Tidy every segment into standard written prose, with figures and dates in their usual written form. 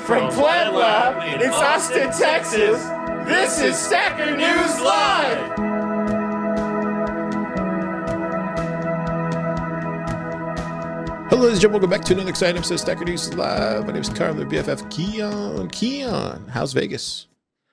From Puebla, it's Austin, Texas, this is Stacker News Live! Hello, ladies and gentlemen, welcome back to another exciting episode of Stacker News Live. My name is Carl, their BFF, Keon. Keon, how's Vegas?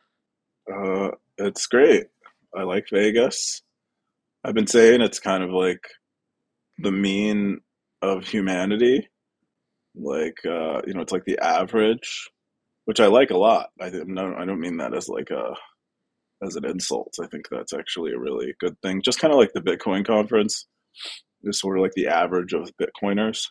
It's great. I like Vegas. I've been saying it's kind of like the mean of humanity. Like, it's like the average, which I like a lot. I don't mean that as like as an insult. I think that's actually a really good thing. Just kind of like the Bitcoin conference is sort of like the average of Bitcoiners.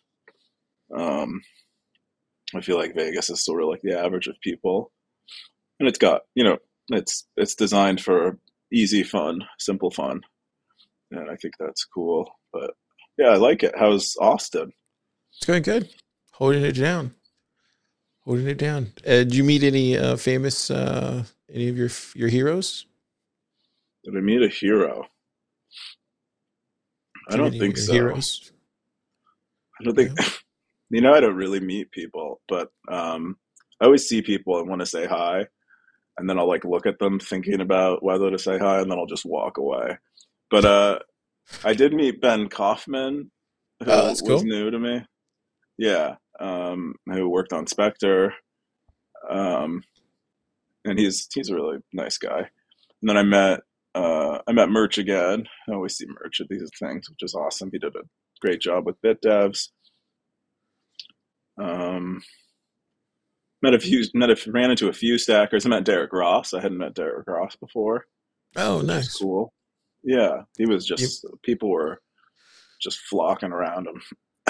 I feel like Vegas is sort of like the average of people, and it's got it's designed for easy fun, simple fun, and I think that's cool. But yeah, I like it. How's Austin? It's going good. Holding it down. Did you meet any famous any of your heroes? Did I meet a hero? I don't think so. Heroes? I don't think. I don't really meet people, but I always see people and want to say hi, and then I'll like look at them thinking about whether to say hi, and then I'll just walk away. But I did meet Ben Kaufman, who that's cool. was new to me. Yeah, who worked on Spectre, and he's a really nice guy. And then I met Merch again. I always see Merch at these things, which is awesome. He did a great job with BitDevs. Ran into a few stackers. I met Derek Ross. I hadn't met Derek Ross before. Oh, nice. Was cool. Yeah, he was just people were just flocking around him.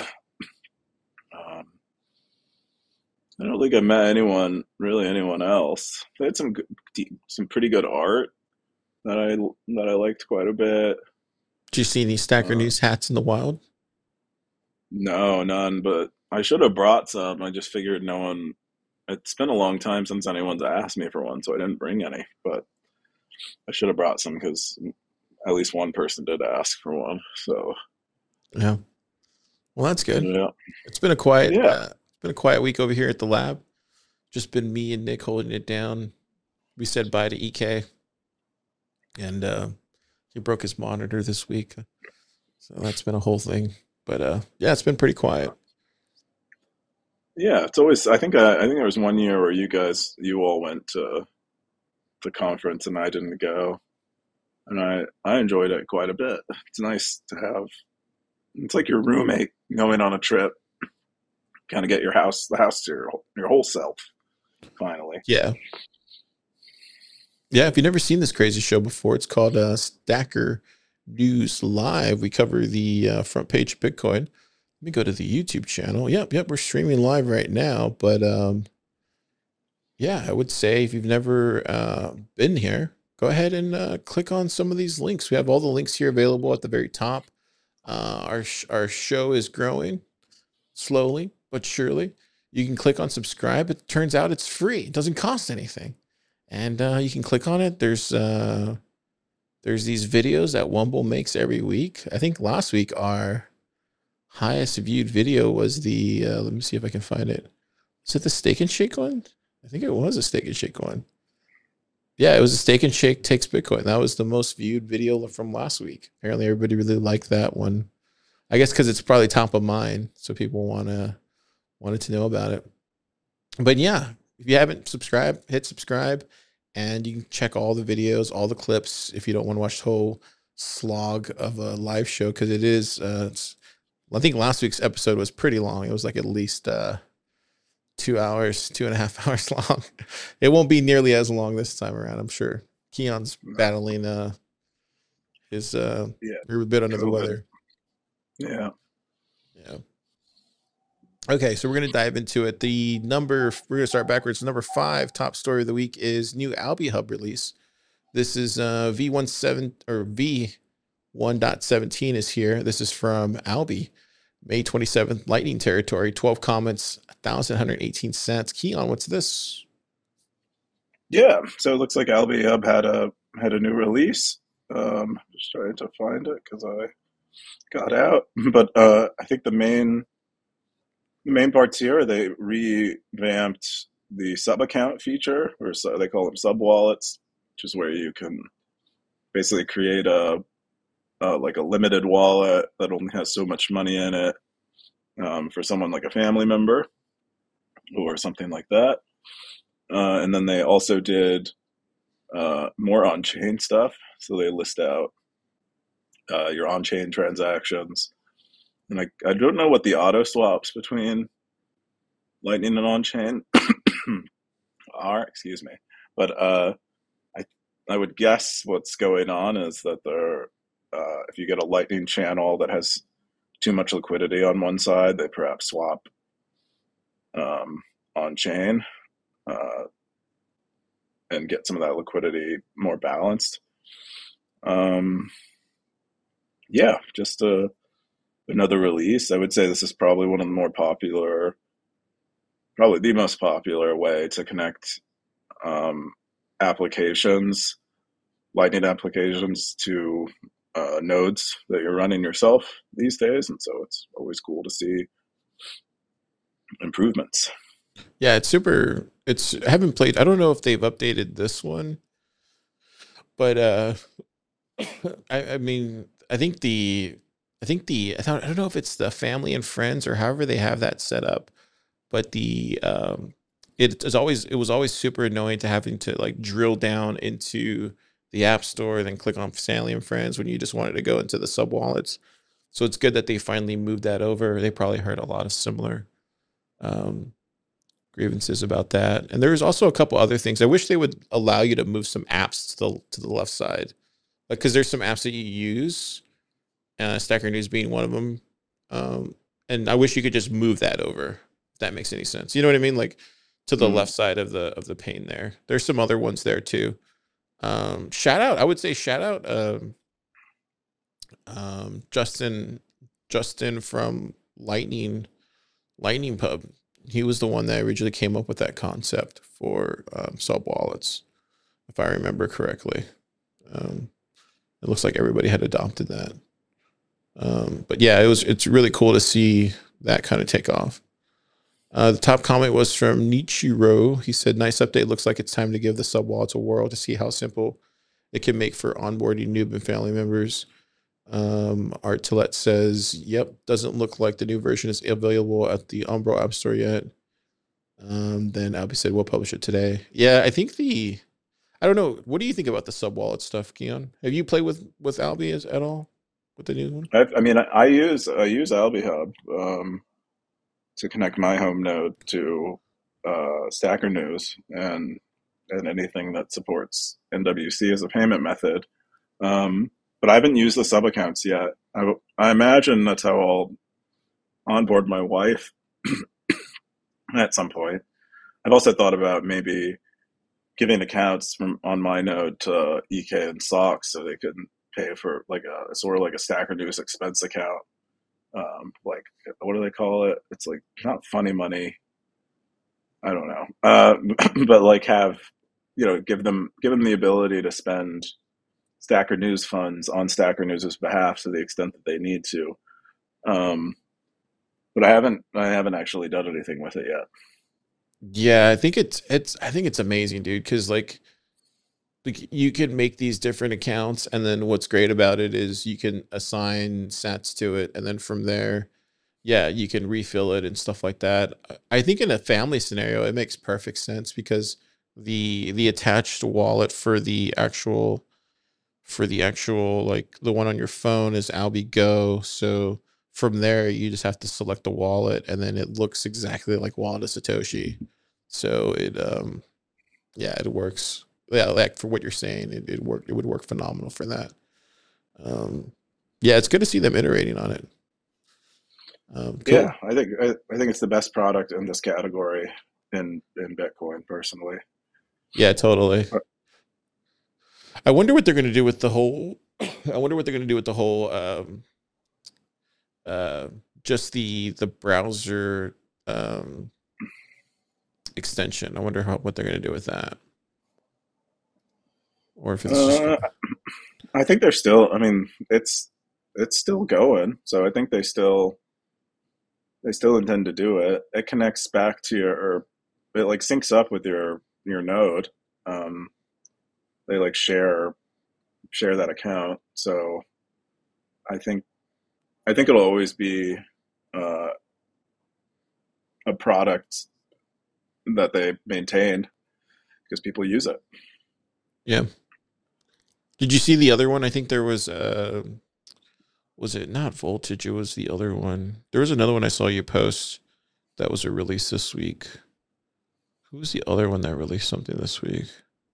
I don't think I met anyone else. They had some pretty good art that I liked quite a bit. Did you see any Stacker News hats in the wild? No, none. But I should have brought some. I just figured no one. It's been a long time since anyone's asked me for one, so I didn't bring any. But I should have brought some because at least one person did ask for one. So yeah, well, that's good. Yeah, it's been a quiet. It's been a quiet week over here at the lab. Just been me and Nick holding it down. We said bye to EK, and he broke his monitor this week, so that's been a whole thing. But yeah, it's been pretty quiet. Yeah, it's always. I think there was one year where you all went to the conference and I didn't go, and I enjoyed it quite a bit. It's nice to have. It's like your roommate going on a trip. Kind of get the house to your whole self. Finally, yeah. If you've never seen this crazy show before, it's called Stacker News Live. We cover the front page of Bitcoin. Let me go to the YouTube channel. Yep, we're streaming live right now. But I would say if you've never been here, go ahead and click on some of these links. We have all the links here available at the very top. Our show is growing slowly but surely. You can click on subscribe. It turns out it's free. It doesn't cost anything. And you can click on it. There's these videos that Wumble makes every week. I think last week our highest viewed video was the, let me see if I can find it. Is it the Steak and Shake one? I think it was a Steak and Shake one. Yeah, it was a Steak and Shake takes Bitcoin. That was the most viewed video from last week. Apparently everybody really liked that one. I guess because it's probably top of mind. So people wanted to know about it. But yeah, if you haven't subscribed, hit subscribe. And you can check all the videos, all the clips, if you don't want to watch the whole slog of a live show, because it is, I think last week's episode was pretty long. It was like at least 2 hours, 2.5 hours long. It won't be nearly as long this time around, I'm sure. Keon's battling his a bit under the weather. Yeah. Okay, so we're going to dive into it. We're going to start backwards. Number 5 top story of the week is new Alby Hub release. This is V1.7 or V1.17 is here. This is from Alby, May 27th, Lightning territory, 12 comments, 1,118 cents. Keon, what's this? Yeah, so it looks like Alby Hub had a new release. Just trying to find it because I got out. But I think the main parts here, they revamped the sub account feature, or so they call them sub wallets, which is where you can basically create a like a limited wallet that only has so much money in it, for someone like a family member or something like that. And then they also did more on chain stuff. So they list out your on chain transactions. And I don't know what the auto swaps between Lightning and on chain are, excuse me. But I, I would guess what's going on is that if you get a Lightning channel that has too much liquidity on one side, they perhaps swap on chain uh, and get some of that liquidity more balanced. Um, yeah, just another release. I would say this is probably one of the more popular, probably the most popular way to connect um, applications, Lightning applications, to nodes that you're running yourself these days. And so it's always cool to see improvements. Yeah, it's super. I haven't played. I don't know if they've updated this one, but I mean, I don't know if it's the family and friends or however they have that set up, but it was always super annoying to having to like drill down into the app store, then click on family and friends when you just wanted to go into the sub wallets. So it's good that they finally moved that over. They probably heard a lot of similar um, grievances about that. And there's also a couple other things. I wish they would allow you to move some apps to the left side, like because there's some apps that you use, Stacker News being one of them. And I wish you could just move that over. If that makes any sense. You know what I mean? Like to the left side of the pane there. There's some other ones there too. Shout out. I would say shout out Justin from Lightning Pub. He was the one that originally came up with that concept for sub wallets, if I remember correctly. It looks like everybody had adopted that. But yeah, it's really cool to see that kind of take off. The top comment was from Nichiro. He said, "Nice update. Looks like it's time to give the sub wallets a whirl to see how simple it can make for onboarding noob and family members." Art Tillette says, "Yep, doesn't look like the new version is available at the Umbro App Store yet." Then Albie said, "We'll publish it today." Yeah, I think I don't know. What do you think about the sub wallet stuff, Keon? Have you played with Albie at all with the new one? I mean, I use Alby Hub to connect my home node to Stacker News and anything that supports NWC as a payment method. But I haven't used the sub accounts yet. I imagine that's how I'll onboard my wife at some point. I've also thought about maybe giving accounts on my node to EK and Socks so they can pay for like a sort of like a Stacker News expense account. Like what do they call it? It's like not funny money. I don't know. But like have give them the ability to spend Stacker News funds on Stacker News's behalf to the extent that they need to. But I haven't actually done anything with it yet. Yeah, I think it's amazing, dude, because like you can make these different accounts, and then what's great about it is you can assign sats to it, and then from there, yeah, you can refill it and stuff like that. I think in a family scenario, it makes perfect sense because the attached wallet for the actual like the one on your phone is Albi Go. So from there, you just have to select the wallet, and then it looks exactly like Wallet of Satoshi. So yeah, it works. Yeah, like for what you're saying, it worked. It would work phenomenal for that. Um, yeah, it's good to see them iterating on it. Cool. Yeah, I think it's the best product in this category in Bitcoin personally. Yeah, totally. I wonder what they're going to do with the whole. I wonder what they're going to do with the whole. Uh, just the browser extension. I wonder what they're going to do with that, or if it's just. Uh, I think they're still. I mean, it's still going, so I think they still intend to do it. It connects back to your it like syncs up with your node. Um, they like share that account. So I think I think it'll always be uh, a product that they maintain because people use it. Yeah. Did you see the other one? I think there was it not Voltage? It was the other one. There was another one I saw you post that was a release this week. Who was the other one that released something this week?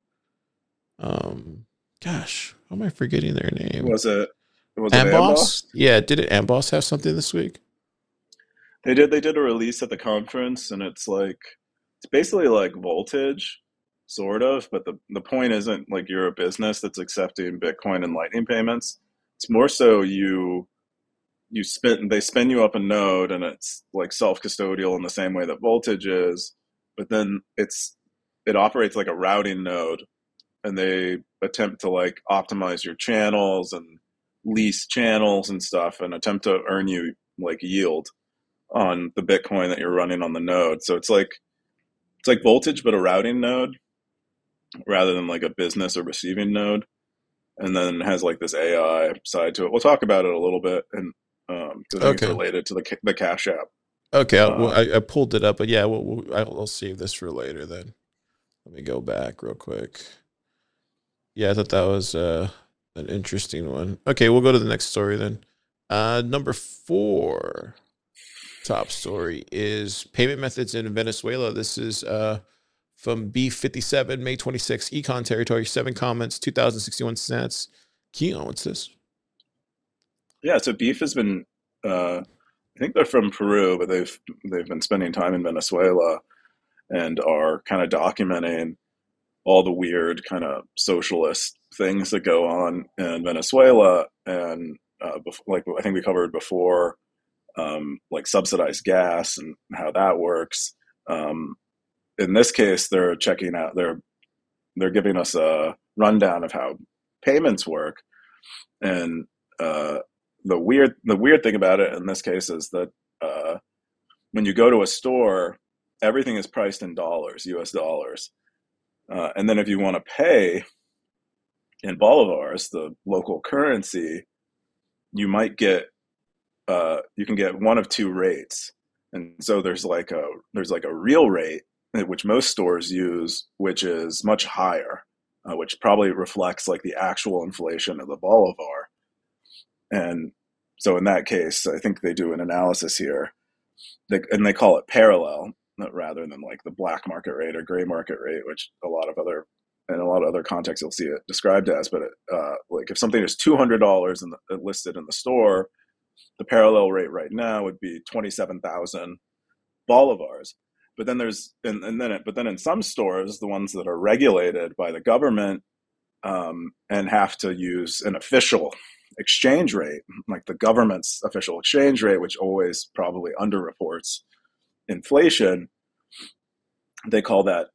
Gosh, how am I forgetting their name? Was it Amboss? Amboss? Yeah, did it Amboss have something this week? They did a release at the conference, and it's basically like Voltage, sort of, but the point isn't like you're a business that's accepting Bitcoin and Lightning payments. It's more so you spin they spin you up a node, and it's like self custodial in the same way that Voltage is, but then it operates like a routing node, and they attempt to like optimize your channels and lease channels and stuff, and attempt to earn you like yield on the Bitcoin that you're running on the node. So it's like Voltage, but a routing node rather than like a business or receiving node. And then it has like this AI side to it. We'll talk about it a little bit, and because I think it's Okay. related to the Cash App. Okay, Uh, I pulled it up, but yeah, I'll save this for later then. Let me go back real quick. Yeah, I thought that was an interesting one. Okay, we'll go to the next story then. Number 4 top story is payment methods in Venezuela. This is from B57, May 26, Econ territory, 7 comments, 2,061 cents. Keon, what's this? yeah, so Beef has been. I think they're from Peru, but they've been spending time in Venezuela and are kind of documenting all the weird kind of socialist things that go on in Venezuela, and like I think we covered before, like subsidized gas and how that works. Um, in this case, they're giving us a rundown of how payments work, and uh, the weird thing about it in this case is that uh, when you go to a store, everything is priced in dollars, U.S. dollars, and then if you want to pay in bolivars, the local currency, you might get you can get one of two rates, and so there's like a real rate which most stores use, which is much higher, which probably reflects like the actual inflation of the bolivar. And so in that case, I think they do an analysis here, and they call it parallel rather than like the black market rate or gray market rate, which in a lot of other contexts you'll see it described as. But like if something is $200 listed in the store, the parallel rate right now would be 27,000 bolivars. But then in some stores, the ones that are regulated by the government, and have to use an official exchange rate, like the government's official exchange rate, which always probably underreports inflation. They call that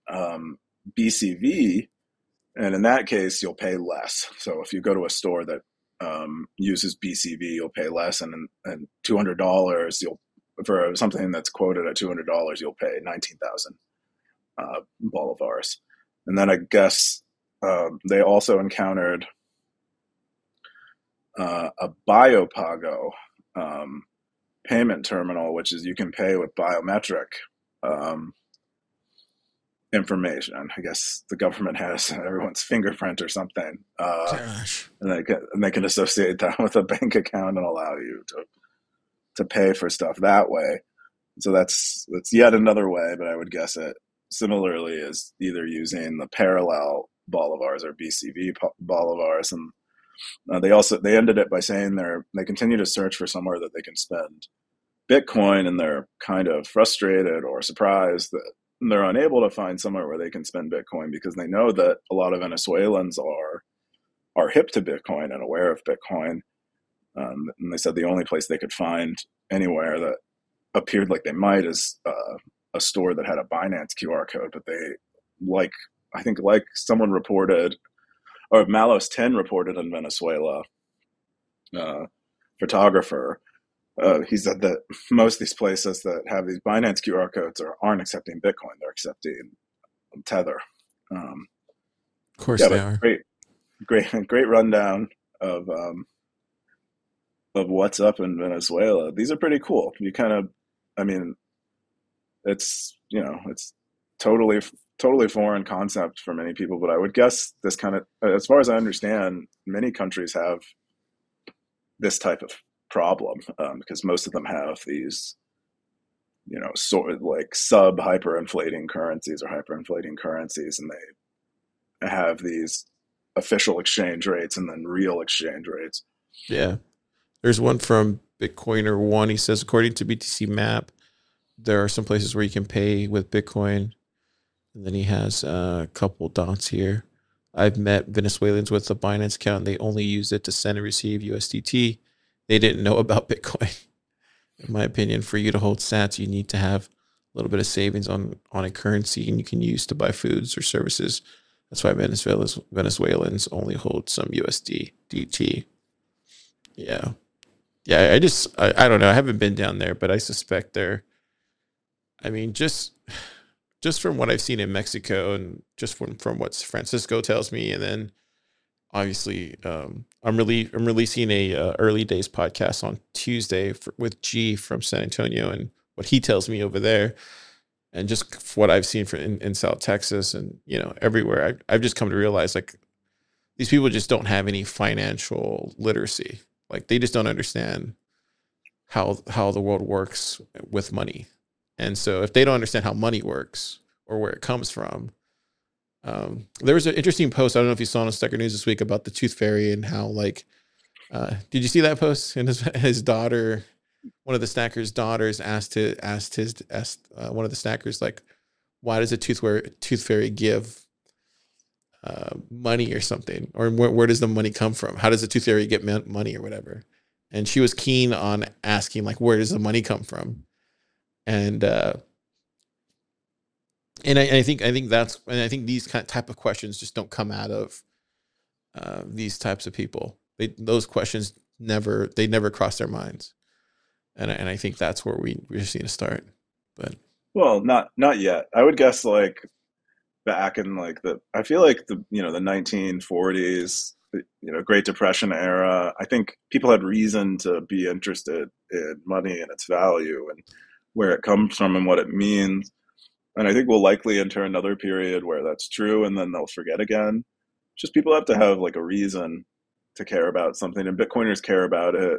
BCV, and in that case, you'll pay less. So if you go to a store that uses BCV, you'll pay less, and $200, you'll for something that's quoted at $200, you'll pay 19,000 bolivars. And then I guess they also encountered a Biopago payment terminal, which is you can pay with biometric um, information. I guess the government has everyone's fingerprint or something, Gosh. and they can associate that with a bank account and allow you to pay for stuff that way. So that's yet another way, but I would guess it similarly is either using the parallel bolivars or BCV bolivars. And they ended it by saying they continue to search for somewhere that they can spend Bitcoin, and they're kind of frustrated or surprised that they're unable to find somewhere where they can spend Bitcoin, because they know that a lot of Venezuelans are hip to Bitcoin and aware of Bitcoin. And they said the only place they could find anywhere that appeared like they might is a store that had a Binance QR code, but like I think like someone reported, or Malos 10 reported in Venezuela, uh, photographer, he said that most of these places that have these Binance QR codes aren't accepting Bitcoin; they're accepting Tether. Um, Of course yeah, they but are. great rundown of what's up in Venezuela. These are pretty cool. You kind of, I mean, it's totally foreign concept for many people, but I would guess this kind of, as far as I understand, many countries have this type of problem, because most of them have these, sort of like sub hyperinflating currencies or hyperinflating currencies, and they have these official exchange rates and then real exchange rates. Yeah. There's one from Bitcoiner One. He says, according to BTC Map, there are some places where you can pay with Bitcoin. And then he has a couple dots here. I've met Venezuelans with a Binance account. They only use it to send and receive USDT. They didn't know about Bitcoin. In my opinion, for you to hold sats, you need to have a little bit of savings on a currency and you can use to buy foods or services. That's why Venezuelans only hold some USDT. Yeah. Yeah, I don't know. I haven't been down there, but I suspect they're, I mean, just from what I've seen in Mexico and just from what Francisco tells me, and then obviously I'm releasing a early days podcast on Tuesday with G from San Antonio and what he tells me over there, and just what I've seen in South Texas and everywhere. I've just come to realize like these people just don't have any financial literacy. Like they just don't understand how the world works with money. And so if they don't understand how money works or where it comes from, there was an interesting post. I don't know if you saw on Stecker News this week about the Tooth Fairy and how like, did you see that post? And his daughter, one of the Snacker's daughters asked one of the Snackers, like, why does a Tooth Fairy give money or something? Or where does the money come from? How does the Tooth Fairy get money or whatever? And she was keen on asking like, where does the money come from? And I think these type of questions just don't come out of these types of people. Those questions never cross their minds, and I think that's where we just need to start. But Well, not yet. I would guess like back in like I feel like the 1940s, Great Depression era. I think people had reason to be interested in money and its value and where it comes from and what it means. And I think we'll likely enter another period where that's true, and then they'll forget again. Just people have to have like a reason to care about something, and Bitcoiners care about it.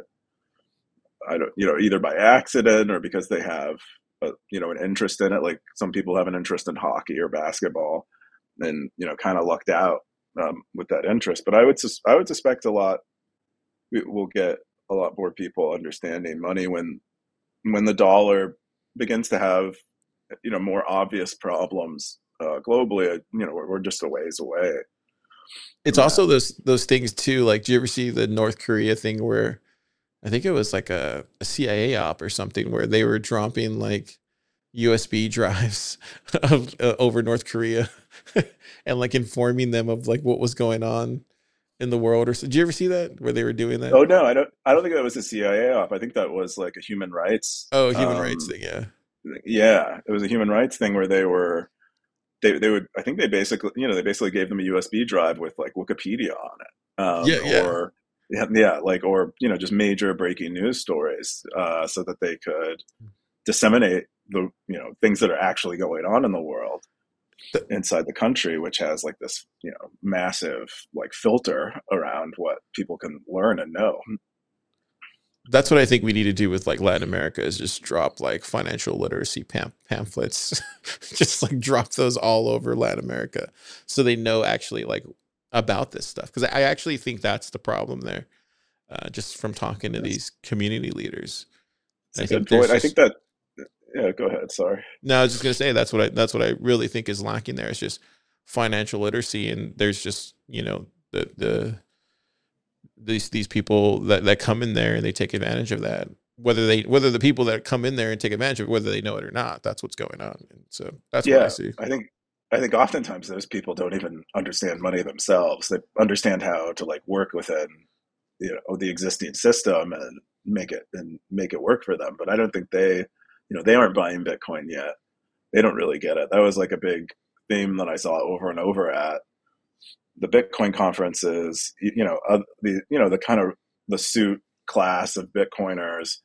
I don't, either by accident or because they have, an interest in it. Like some people have an interest in hockey or basketball, and kind of lucked out with that interest. But I would suspect we'll get a lot more people understanding money when the dollar begins to have more obvious problems globally. We're just a ways away. it's also those things too. Like, do you ever see the North Korea thing where I think it was like a CIA op or something where they were dropping like USB drives over North Korea and like informing them of like what was going on in the world? Or so, did you ever see that where they were doing that? Oh no, I don't think that was a CIA op. I think that was like a human rights. Oh, human rights thing, yeah. Yeah, it was a human rights thing where they would, I think they basically gave them a USB drive with like Wikipedia on it, Yeah. or yeah, like, or just major breaking news stories, so that they could disseminate the things that are actually going on in the world inside the country, which has like this massive like filter around what people can learn and know. That's what I think we need to do with like Latin America is just drop like financial literacy pamphlets, just like drop those all over Latin America so they know actually like about this stuff. Because I actually think that's the problem there, just from talking to these community leaders. That's a good point. I think that, yeah, go ahead. Sorry. No, I was just gonna say that's what I really think is lacking there. It's just financial literacy, and there's just these people that come in there and they take advantage of that. Whether the people that come in there and take advantage of it, whether they know it or not, that's what's going on. And so that's what I see. I think oftentimes those people don't even understand money themselves. They understand how to like work within the existing system, and make it work for them. But I don't think they aren't buying Bitcoin yet. They don't really get it. That was like a big theme that I saw over and over at the Bitcoin conferences. The kind of the suit class of Bitcoiners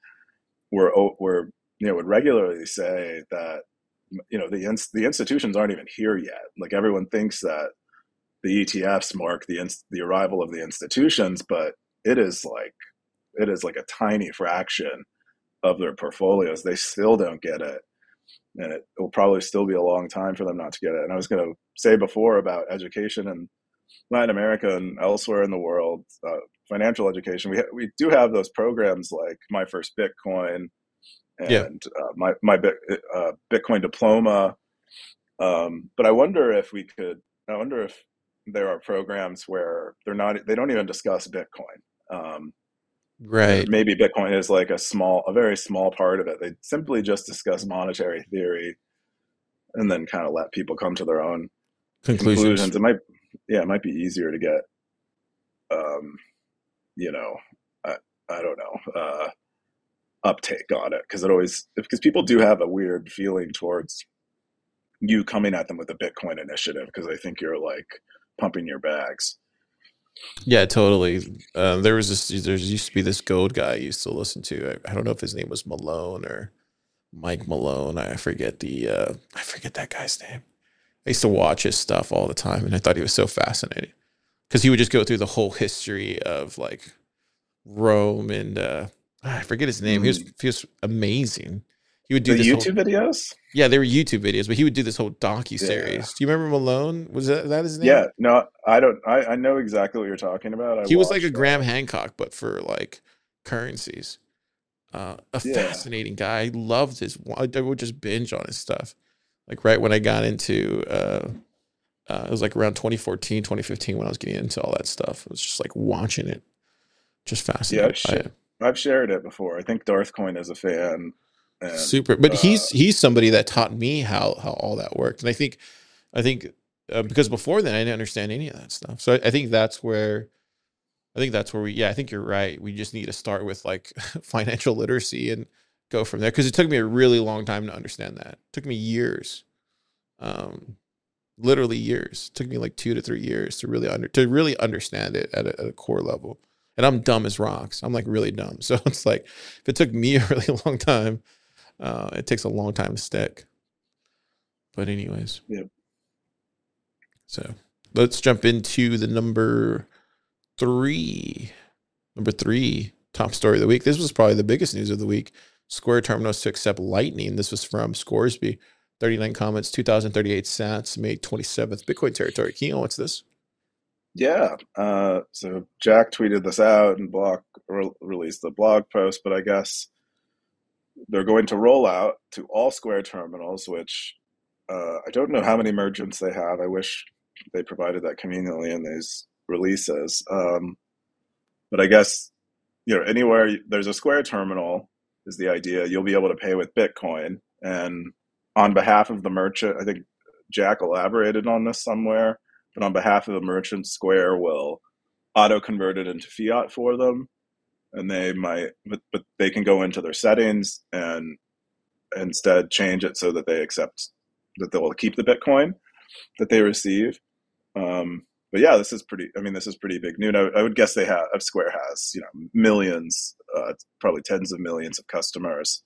would regularly say that the institutions aren't even here yet. Like everyone thinks that the ETFs mark the arrival of the institutions, but it is like a tiny fraction of their portfolios. They still don't get it, and it will probably still be a long time for them not to get it. And I was going to say before about education in Latin America and elsewhere in the world, financial education. We do have those programs like My First Bitcoin and my Bitcoin diploma. But I wonder if there are programs where they don't even discuss Bitcoin. Right. Maybe Bitcoin is like a very small part of it. They simply just discuss monetary theory and then kind of let people come to their own conclusions. It might be easier to get, I don't know, uptake on it because people do have a weird feeling towards you coming at them with a Bitcoin initiative because I think you're like pumping your bags. Yeah, totally. There used to be this Gold guy I used to listen to. I don't know if his name was Malone or Mike Malone. I forget that guy's name. I used to watch his stuff all the time, and I thought he was so fascinating because he would just go through the whole history of like Rome and I forget his name. He was amazing. He would do the this YouTube videos. Yeah, they were YouTube videos, but he would do this whole docu-series. Yeah. Do you remember Malone? Was that his name? Yeah, no, I don't. I know exactly what you're talking about. He was like a Graham Hancock, but for like currencies. Fascinating guy. I loved his. I would just binge on his stuff. Like right when I got into, it was like around 2014, 2015 when I was getting into all that stuff. I was just like watching it. Just fascinated by it. I've shared it before. I think Darth Coin is a fan. And, super, but he's somebody that taught me how all that worked, and I think because before then I didn't understand any of that stuff. So I think that's where we. I think you're right. We just need to start with like financial literacy and go from there because it took me a really long time to understand that. It took me years, literally years. It took me like 2 to 3 years to really understand it at a core level. And I'm dumb as rocks. I'm like really dumb. So it's like if it took me a really long time. It takes a long time to stick. But anyways. Yep. So let's jump into the number 3. Number 3, top story of the week. This was probably the biggest news of the week. Square terminals to accept Lightning. This was from Scoresby. 39 comments, 2,038 sats, May 27th. Bitcoin territory. Keon, what's this? Yeah. So Jack tweeted this out and released the blog post, but I guess they're going to roll out to all Square terminals, which I don't know how many merchants they have. I wish they provided that conveniently in these releases. But I guess, anywhere there's a Square terminal is the idea. You'll be able to pay with Bitcoin. And on behalf of the merchant, I think Jack elaborated on this somewhere, but on behalf of the merchant, Square will auto-convert it into fiat for them. And they might, but they can go into their settings and instead change it so that they accept that they will keep the Bitcoin that they receive. But yeah, this is pretty big news. I would guess Square has, millions, probably tens of millions of customers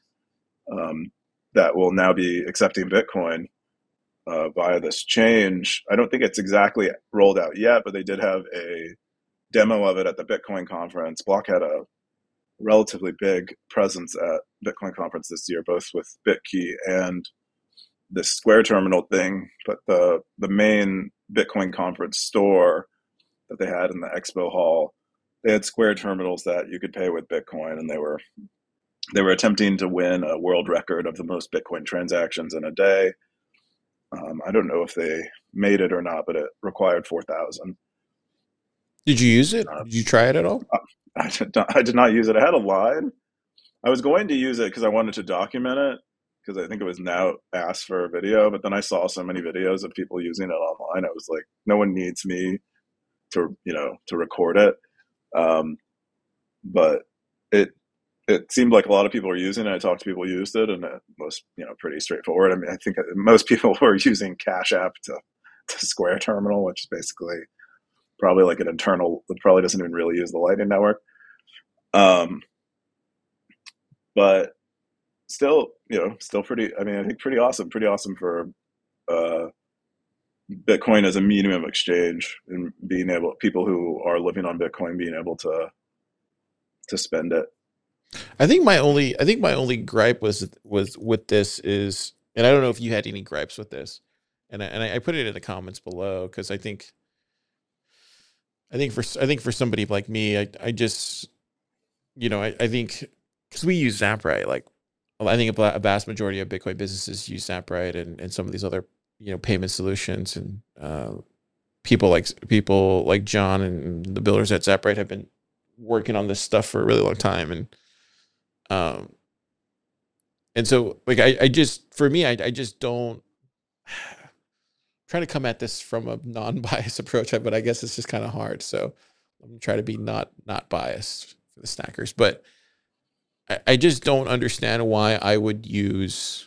that will now be accepting Bitcoin via this change. I don't think it's exactly rolled out yet, but they did have a demo of it at the Bitcoin conference. Block had a relatively big presence at Bitcoin conference this year, both with BitKey and this Square terminal thing. But the main Bitcoin conference store that they had in the expo hall, they had Square terminals that you could pay with Bitcoin, and they were attempting to win a world record of the most Bitcoin transactions in a day. I don't know if they made it or not, but it required 4,000. Did you use it? Did you try it at all? I did not use it. I had a line. I was going to use it because I wanted to document it because I think it was now asked for a video, but then I saw so many videos of people using it online. I was like, no one needs me to record it. But it seemed like a lot of people were using it. I talked to people who used it, and it was pretty straightforward. I mean, I think most people were using Cash App to Square Terminal, which is basically probably like an internal. It probably doesn't even really use the Lightning Network. Um, but still, still pretty. I mean, I think pretty awesome. Pretty awesome for uh, Bitcoin as a medium of exchange, and being able people who are living on Bitcoin being able to spend it. I think my only gripe was with this is, and I don't know if you had any gripes with this, and I put it in the comments below because I think for somebody like me, I just I think because we use Zaprite, like I think a vast majority of Bitcoin businesses use Zaprite and some of these other payment solutions, and people like John and the builders at Zaprite have been working on this stuff for a really long time, um and so like I just for me I just don't trying to come at this from a non-biased approach, but I guess it's just kind of hard. So I'm gonna try to be not biased for the snackers, but I just don't understand why I would use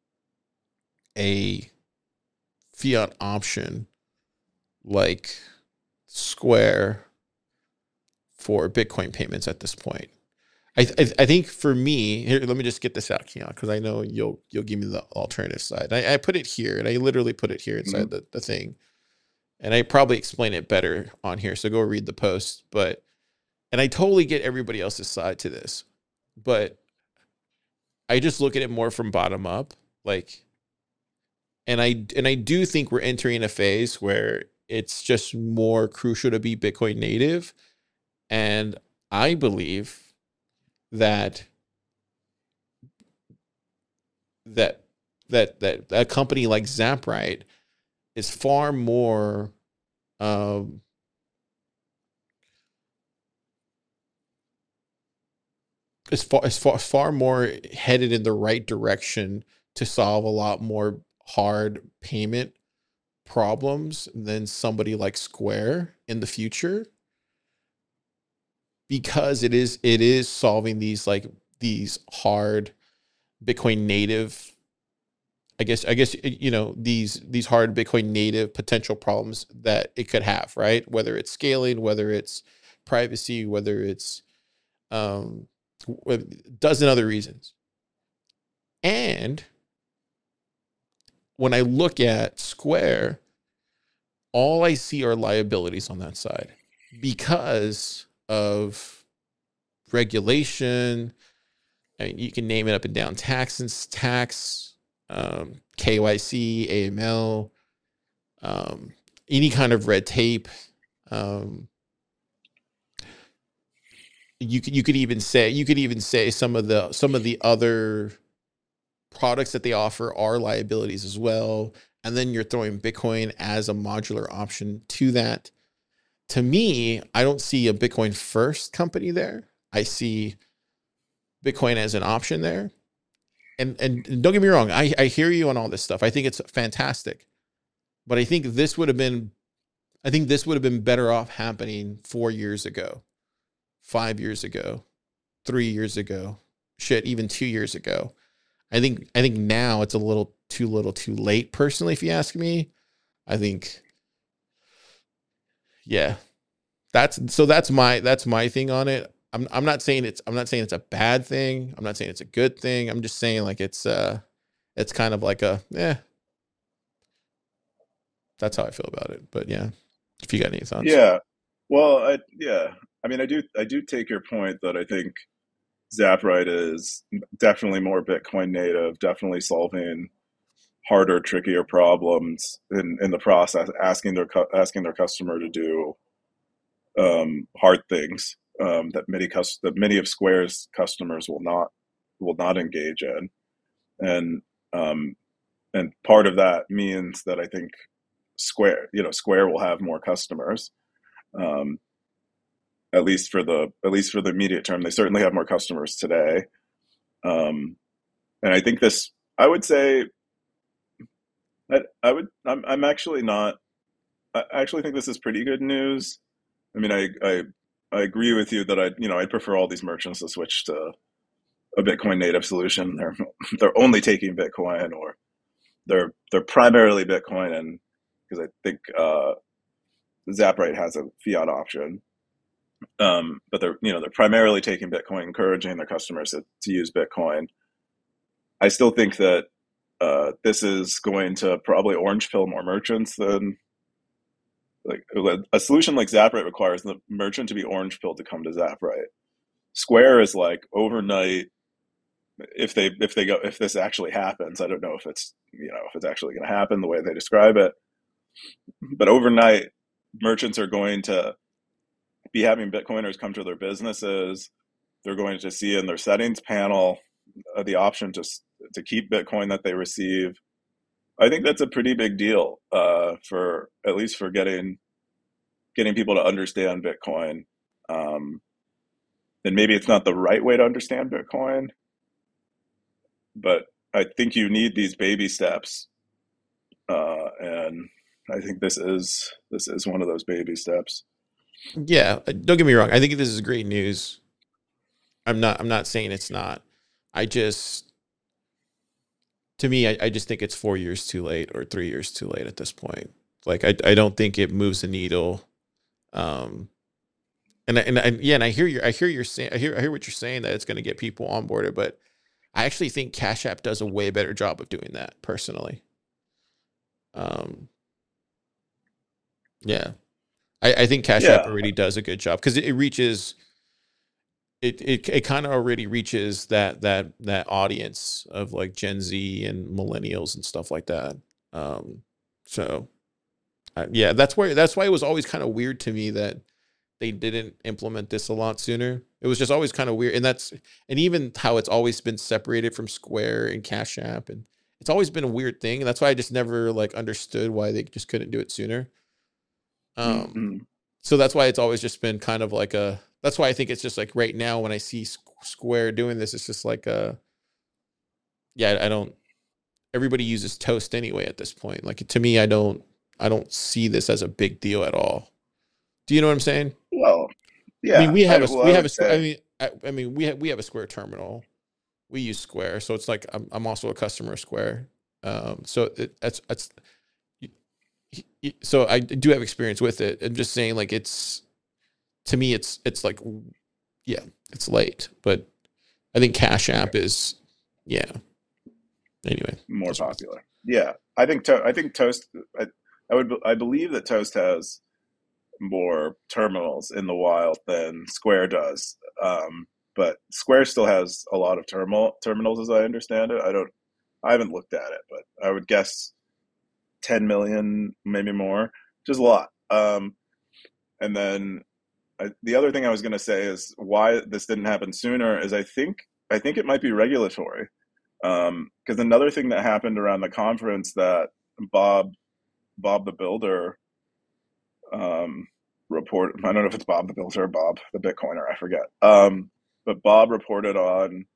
a fiat option like Square for Bitcoin payments at this point. I think for me here, let me just get this out, Keon, because I know you'll give me the alternative side. I put it here, and I literally put it here inside Mhm. the thing, and I probably explain it better on here. So go read the post. But and I totally get everybody else's side to this, but I just look at it more from bottom up, like, and I do think we're entering a phase where it's just more crucial to be Bitcoin native, and I believe that that that a company like Zaprite is far more um, far more headed in the right direction to solve a lot more hard payment problems than somebody like Square in the future, because it is solving these hard Bitcoin native, I guess these hard Bitcoin native potential problems that it could have, right? Whether it's scaling, whether it's privacy, whether it's um a dozen other reasons. And when I look at Square, all I see are liabilities on that side because of regulation. I mean, you can name it up and down: tax, KYC, AML, um, any kind of red tape. Um, you could even say some of the other products that they offer are liabilities as well. And then you're throwing Bitcoin as a modular option to that. To me, I don't see a Bitcoin first company there. I see Bitcoin as an option there. And don't get me wrong, I hear you on all this stuff. I think it's fantastic. But I think this would have been better off happening 4 years ago, 5 years ago, 3 years ago, shit, even 2 years ago. I think now it's a little too late, personally, if you ask me. I think, yeah, that's my thing on it. I'm not saying it's a bad thing. I'm not saying it's a good thing. I'm just saying like it's kind of like that's how I feel about it. But yeah, if you got any thoughts. Yeah. Well, yeah. I mean, I do take your point that I think Zaprite is definitely more Bitcoin native, definitely solving harder, trickier problems in the process, asking their customer to do hard things that many of Square's customers will not engage in, and um, and part of that means that I think Square will have more customers, um, at least for the immediate term. They certainly have more customers today, um, and I think this. I would say I would. I'm actually not. I actually think this is pretty good news. I mean, I agree with you that I prefer all these merchants to switch to a Bitcoin native solution. They're only taking Bitcoin, or they're primarily Bitcoin, and because I think Zaprite has a fiat option, but they're primarily taking Bitcoin, encouraging their customers to use Bitcoin. I still think that this is going to probably orange pill more merchants than like a solution like Zaprite requires the merchant to be orange pilled to come to Zaprite. Square is like overnight. If this actually happens, I don't know if it's actually going to happen the way they describe it, but overnight merchants are going to be having Bitcoiners come to their businesses. They're going to see in their settings panel the option to keep Bitcoin that they receive. I think that's a pretty big deal for at least for getting people to understand Bitcoin. And maybe it's not the right way to understand Bitcoin, but I think you need these baby steps, and I think this is one of those baby steps. Yeah, don't get me wrong. I think this is great news. I'm not saying it's not. I just, to me, I just think it's 4 years too late or 3 years too late at this point. Like I don't think it moves the needle. Um, and I hear you're saying, I hear what you're saying, that it's going to get people onboarded, but I actually think Cash App does a way better job of doing that personally. Um, yeah, I think Cash App Yeah, already does a good job because it reaches it kind of already reaches that audience of like Gen Z and millennials and stuff like that. Um, so yeah, that's why it was always kind of weird to me that they didn't implement this a lot sooner. It was just always kind of weird, and even how it's always been separated from Square and Cash App, and it's always been a weird thing, and that's why I just never like understood why they just couldn't do it sooner. mm-hmm. So that's why it's always just been kind of like a. That's why I think it's just like right now when I see Square doing this, it's just like a. Yeah, I don't. Everybody uses Toast anyway at this point. Like to me, I don't see this as a big deal at all. Do you know what I'm saying? Well, I mean, yeah. I would say, I mean, we have a Square terminal. We use Square, so it's like I'm also a customer of Square. So that's so I do have experience with it. I'm just saying, like to me, it's like yeah, it's late, but I think Cash okay, App is yeah. Anyway, more that's what popular. Yeah, I think Toast. I believe that Toast has more terminals in the wild than Square does. But Square still has a lot of terminals, as I understand it. I haven't looked at it, but I would guess 10 million, maybe more, just a lot. And then the other thing I was going to say is why this didn't happen sooner is I think it might be regulatory. Because another thing that happened around the conference that Bob Bob the Builder report. I don't know if it's Bob the Builder or Bob the Bitcoiner. I forget. But Bob reported on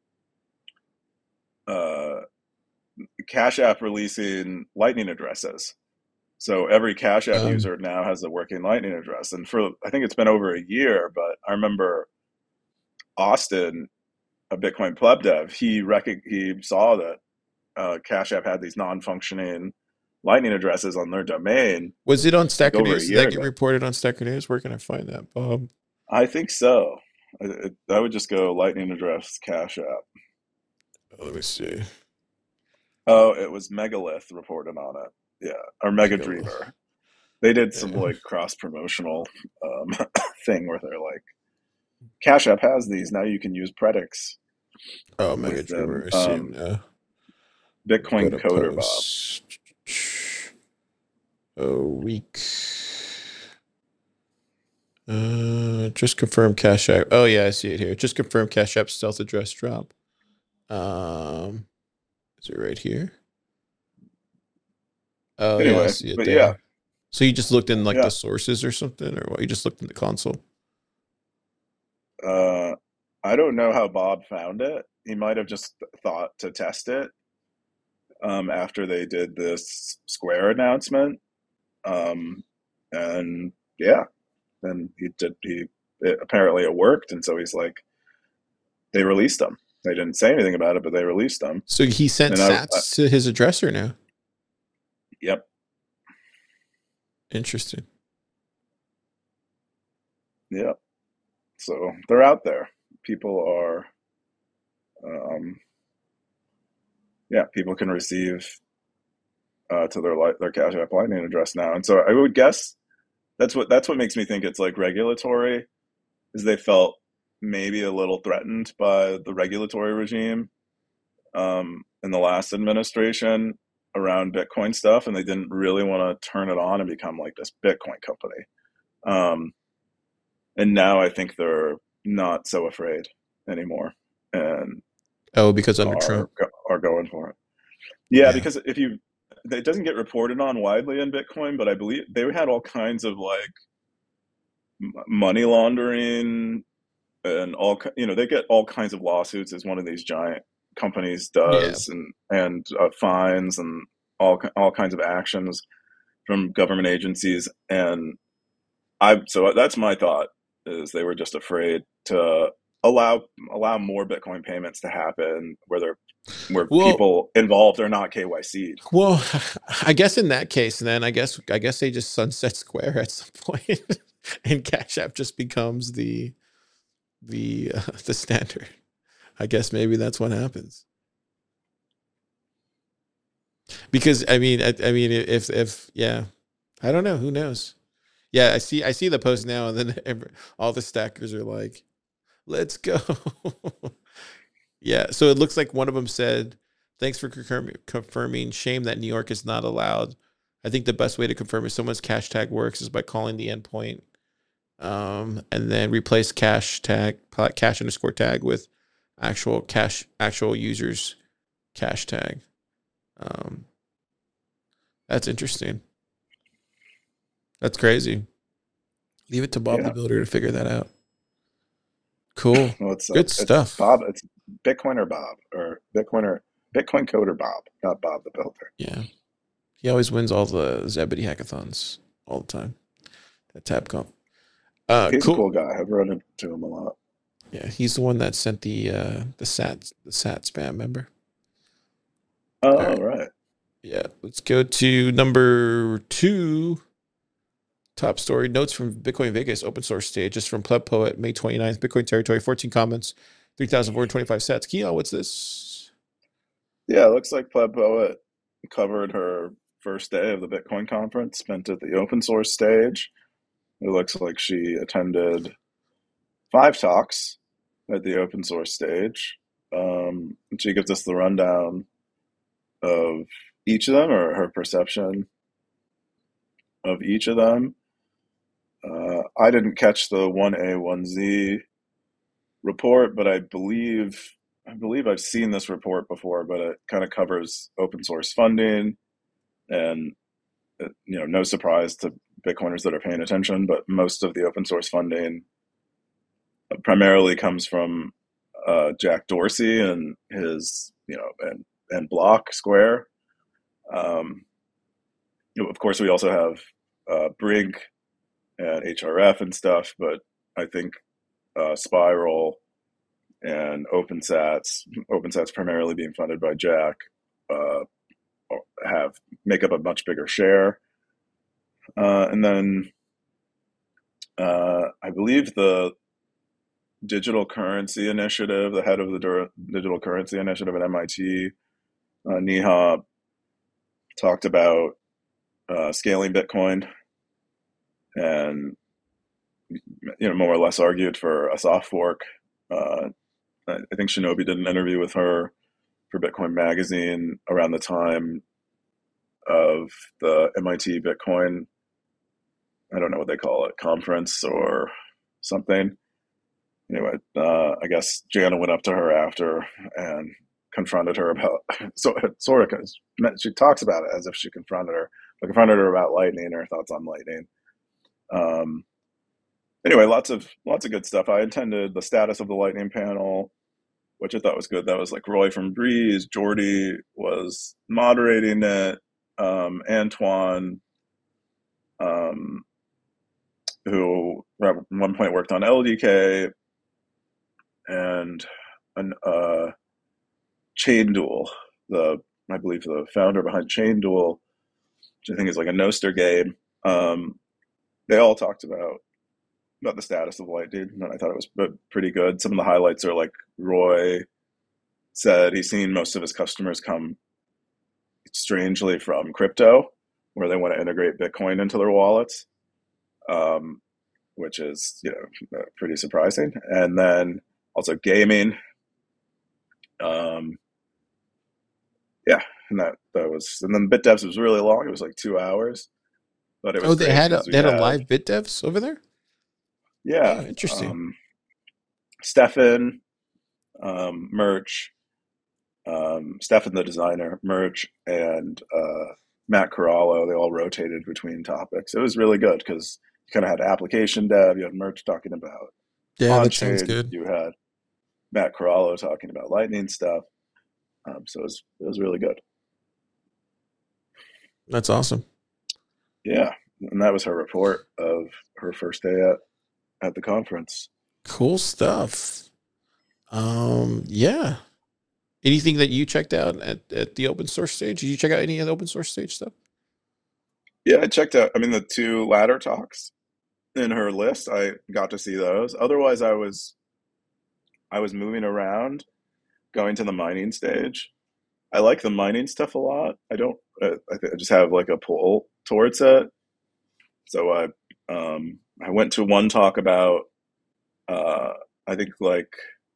uh, Cash App releasing Lightning addresses. So every Cash App user now has a working Lightning address, and for I think it's been over a year. But I remember Austin, a Bitcoin pleb dev, he saw that Cash App had these non-functioning Lightning addresses on their domain was it on like Stacker over a News? Did year that get ago. reported on Stacker News? Where can I find that, Bob? I think so. I would just go Lightning address Cash App. Oh, let me see. Oh, it was Megalith reported on it. Yeah, or Mega Mega. Dreamer. They did some Yeah. like cross promotional thing where they're like, Cash App has these now. You can use Predix Oh, Mega with them. Dreamer. I see him now. Go Bitcoin to Coder Bob. post. A week. Just confirm Cash App. Oh yeah, I see it here. Just confirm Cash App stealth address drop. Um, is it right here? Oh yeah, I Anyway, see it but yeah, there. So you just looked in like yeah. the sources or something, or what? You just looked in the console. Uh, I don't know how Bob found it. He might have just thought to test it after they did this Square announcement. Um, and yeah, then apparently it worked, and so he's like, they released them. They didn't say anything about it, but they released them. So he sent And sats to his address or no? Yep. Interesting. Yep. So they're out there. People are, um, yeah, people can receive to their Cash App Lightning address now. And so I would guess that's what makes me think it's like regulatory, is they felt maybe a little threatened by the regulatory regime in the last administration around Bitcoin stuff, and they didn't really want to turn it on and become like this Bitcoin company. Um, and now I think they're not so afraid anymore, and Oh, because under are Trump. are going for it. Yeah, Yeah. because if you, it doesn't get reported on widely in Bitcoin, but I believe they had all kinds of like money laundering and they get all kinds of lawsuits as one of these giant companies Yeah. does, and fines and all kinds of actions from government agencies. And so that's my thought, is they were just afraid to allow more Bitcoin payments to happen where Well, people involved are not KYC'd. well, I guess in that case, then I guess they just sunset Square at some point, and Cash App just becomes the standard. I guess maybe that's what happens. Because I mean, if yeah, I don't know. Who knows? Yeah, I see the post now, and then all the stackers are like, "Let's go." Yeah. So it looks like one of them said, "Thanks for confirming. Shame that New York is not allowed. I think the best way to confirm if someone's cash tag works is by calling the endpoint, and then replace cash underscore tag with actual users cash tag." Um, that's interesting. That's crazy. Leave it to Bob the Yeah, Builder to figure that out. Cool. well, Good it's stuff. Bob. It's Bitcoin or Bob, or Bitcoin Coder Bob, not Bob the Builder. Yeah. He always wins all the Zebedee hackathons all the time at TabConf. He's a Cool. cool guy. I've run into him a lot. Yeah, he's the one that sent the sat spam, member. All Oh, right. right. Yeah. Let's go to number 2. Top story. Notes from Bitcoin Vegas open source stage. Just from Pleb Poet, May 29th. Bitcoin territory, 14 comments, 3,425 sats. Keon, what's this? Yeah, it looks like Pleb Poet covered her first day of the Bitcoin conference, spent at the open source stage. It looks like she attended 5 talks at the open source stage. And she gives us the rundown of each of them, or her perception of each of them. I didn't catch the 1A, 1Z report, but I believe I've seen this report before, but it kind of covers open source funding, and no surprise to Bitcoiners that are paying attention, but most of the open source funding primarily comes from Jack Dorsey and his, and Block Square. Um, of course, we also have Brig and HRF and stuff, but I think Spiral and OpenSats primarily being funded by Jack, uh, make up a much bigger share. And then I believe the Digital Currency Initiative, the head of the Digital Currency Initiative at MIT, Neha, talked about scaling Bitcoin, and more or less argued for a soft fork. I think Shinobi did an interview with her for Bitcoin Magazine around the time of the MIT Bitcoin, I don't know what they call it, conference or something. Anyway, I guess Jana went up to her after and confronted her about, sort of, she talks about it as if she confronted her, but confronted her about Lightning, her thoughts on Lightning. Um, anyway, lots of good stuff. I attended the status of the Lightning panel, which I thought was good. That was like Roy from Breeze, Jordy was moderating it, Antoine, um, who at one point worked on LDK, and an Chain Duel. I believe the founder behind Chain Duel, which I think is like a Noster game. Um, they all talked about the status of Lightning, and I thought it was pretty good. Some of the highlights are like Roy said he's seen most of his customers come strangely from crypto, where they want to integrate Bitcoin into their wallets, um, which is pretty surprising. And then also gaming, um, yeah, and that was, and then BitDevs was really long. It was like 2 hours, but it was Oh, they great had because they we had a had, live bit devs over there. yeah, Oh, interesting. Stefan, Merch, Stefan the designer, Merch, and Matt Corallo. They all rotated between topics. It was really good because you kind of had application dev, you had Merch talking about Yeah, on that sounds chain, good. you had Matt Corallo talking about Lightning stuff. So it was really good. That's awesome. Yeah, and that was her report of her first day at the conference. Cool stuff. Yeah. Anything that you checked out at the open source stage? Did you check out any of the open source stage stuff? Yeah, I checked out. I mean, the two ladder talks in her list, I got to see those. Otherwise, I was moving around, going to the mining stage. I like the mining stuff a lot. I don't. I just have like a pull towards it. So I went to one talk about uh, I think like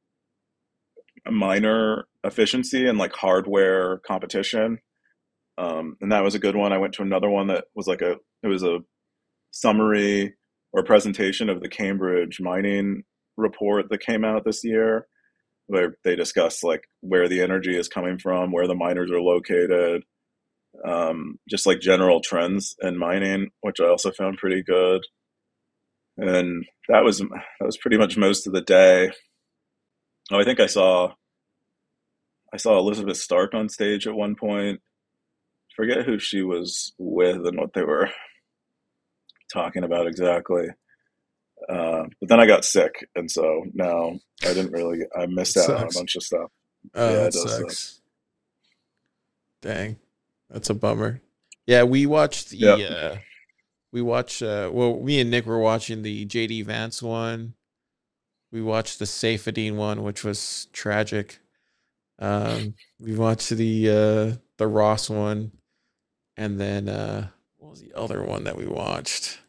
miner efficiency and like hardware competition, and that was a good one. I went to another one that was like it was a summary or presentation of the Cambridge mining report that came out this year, where they discuss like where the energy is coming from, where the miners are located, just like general trends in mining, which I also found pretty good. And that was pretty much most of the day. Oh, I think I saw Elizabeth Stark on stage at one point. Forget who she was with and what they were talking about exactly. But then I got sick, and so now I It missed out on a sucks. bunch of stuff. Oh, Yeah, that it does suck. sucks. Dang. That's a bummer. Yeah, we watched Yep. well, me and Nick were watching the JD Vance one. We watched the Safadine one, which was tragic. We watched the Ross one, and then what was the other one that we watched?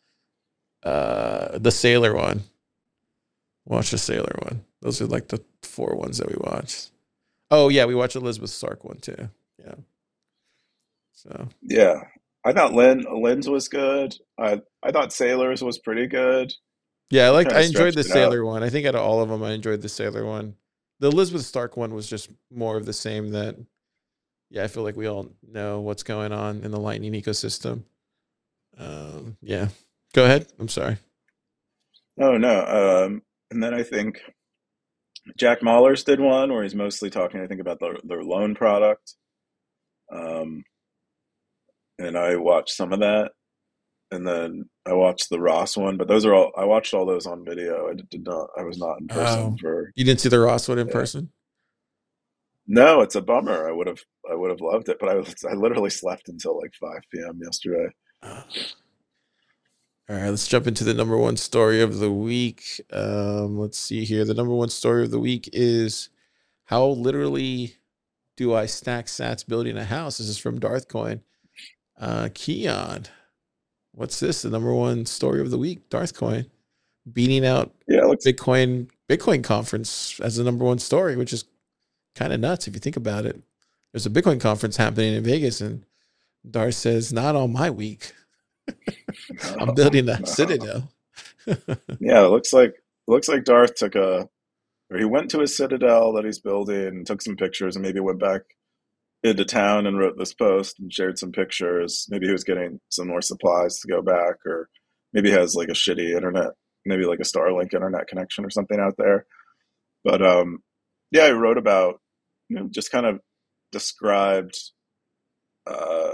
The Sailor one. Watch the Sailor one. Those are like the four ones that we watched. Oh yeah, we watched Elizabeth Stark one too. Yeah. So Yeah. I thought Lynn's was good. I thought Sailors was pretty good. yeah, They kind I of enjoyed stretched the it out. Sailor one. I think out of all of them, I enjoyed the Sailor one. The Elizabeth Stark one was just more of the same. That yeah, I feel like we all know what's going on in the Lightning ecosystem. Yeah, go ahead. I'm sorry. Oh no. And then I think Jack Mallers did one where he's mostly talking, I think, about their loan product. Um, and I watched some of that, and then I watched the Ross one. But those are all I watched all those on video. I did not. I was not in person Oh, for. you didn't see the Ross one in Yeah. person? No, it's a bummer. I would have loved it, but I literally slept until like 5 p.m. yesterday. Uh, all right, let's jump into the number one story of the week. Let's see here. The number one story of the week is how literally do I stack sats building a house? This is from Darth Coin. Keon, what's this? The number one story of the week, Darth Coin, beating out Yeah, it looks. Bitcoin conference as the number one story, which is kind of nuts if you think about it. There's a Bitcoin conference happening in Vegas, and Darth says, "Not on my week. I'm building a citadel." Yeah, it looks like Darth or he went to his citadel that he's building and took some pictures and maybe went back into town and wrote this post and shared some pictures. Maybe he was getting some more supplies to go back, or maybe he has like a shitty internet, maybe like a Starlink internet connection or something out there. But yeah, he wrote about, just kind of described, uh,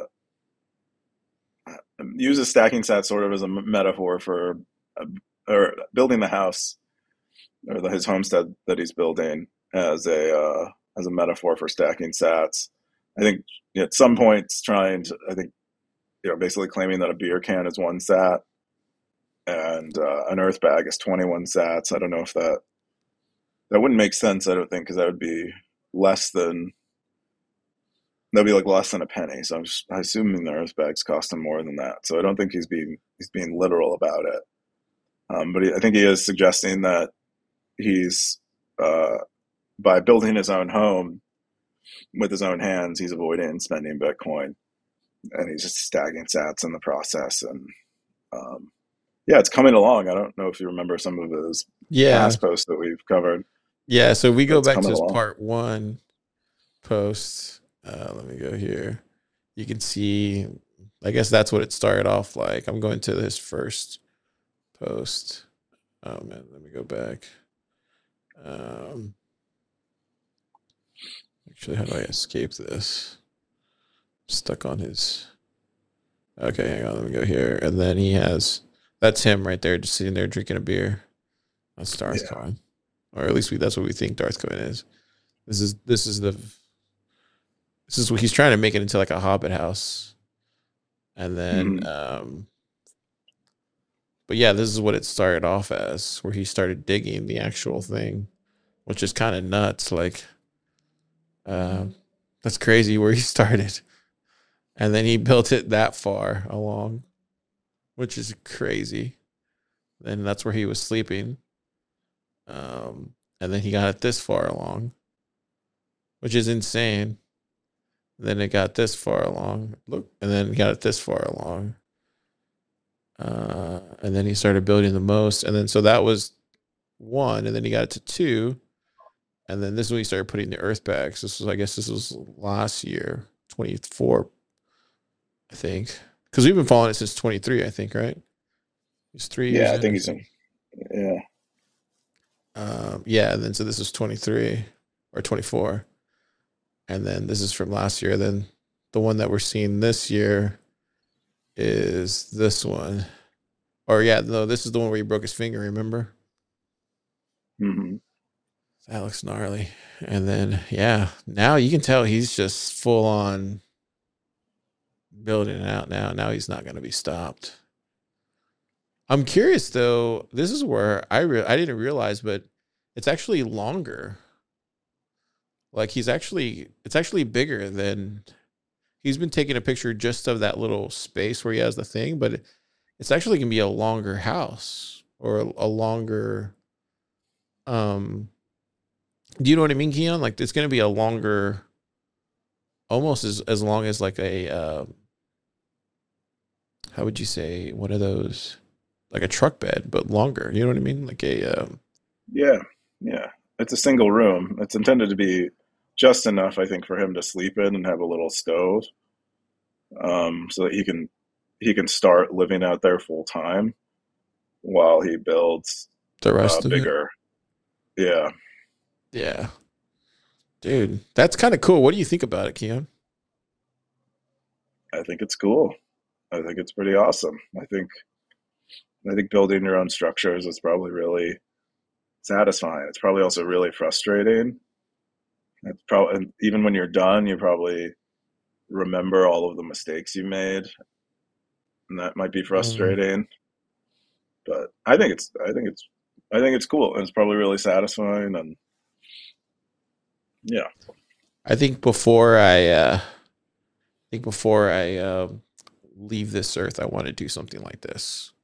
uses stacking sats sort of as a metaphor for uh, or building the house or his homestead that he's building. as a metaphor for stacking sats. I think at some points trying to, I think, basically claiming that a beer can is one sat and an earth bag is 21 sats. I don't know if that wouldn't make sense. I don't think, because that would be less than that'd be like less than a penny. So I'm assuming the earth bags cost him more than that. So I don't think he's being literal about it. But I think he is suggesting that he's by building his own home with his own hands, he's avoiding spending Bitcoin, and he's just stacking sats in the process. And yeah, it's coming along. I don't know if you remember some of his past posts that we've covered. Yeah, so we go back to his part 1 post. Let me go here. You can see, I guess that's what it started off like. I'm going to his first post. Oh man, let me go back. Actually, how do I escape this? I'm stuck on his. Okay, hang on. Let me go here. And then he has, that's him right there, just sitting there drinking a beer. That's Darthcoin. Or at least that's what we think Darthcoin is. This is what he's trying to make it into, like a hobbit house. And then but yeah, this is what it started off as, where he started digging the actual thing, which is kind of nuts. Like that's crazy where he started. And then he built it that far along, which is crazy. And that's where he was sleeping. And then he got it this far along, which is insane. And then it got this far along. Look, and then he got it this far along. And then he started building the most. And then so that was 1, and then he got it to 2. And then this is when he started putting the earth bags. This was last year, 24, I think. Because we've been following it since 23, I think, right? He's 3 years. Yeah, I think he's in. Yeah. Yeah, and then so this is 23 or 24. And then this is from last year. Then the one that we're seeing this year is this one. Or yeah, no, this is the one where he broke his finger, remember? Mm-hmm. That looks gnarly. And then, yeah, now you can tell he's just full on building it out now. Now he's not going to be stopped. I'm curious, though. This is where I didn't realize, but it's actually longer. Like it's actually bigger than, he's been taking a picture just of that little space where he has the thing, but it's actually going to be a longer house, or a longer, do you know what I mean, Keon? Like it's going to be a longer, almost as long as like a, how would you say, one of those, like a truck bed, but longer. You know what I mean? Like a, yeah. It's a single room. It's intended to be just enough, I think, for him to sleep in and have a little stove, so that he can start living out there full time while he builds the rest of bigger. It. Yeah, dude, that's kind of cool. What do you think about it, Keon? I think it's cool. I think it's pretty awesome. I think building your own structures is probably really satisfying. It's probably also really frustrating. It's probably, and even when you're done, you probably remember all of the mistakes you made, and that might be frustrating. But I think it's cool, and it's probably really satisfying. And yeah, I think before I leave this earth, I want to do something like this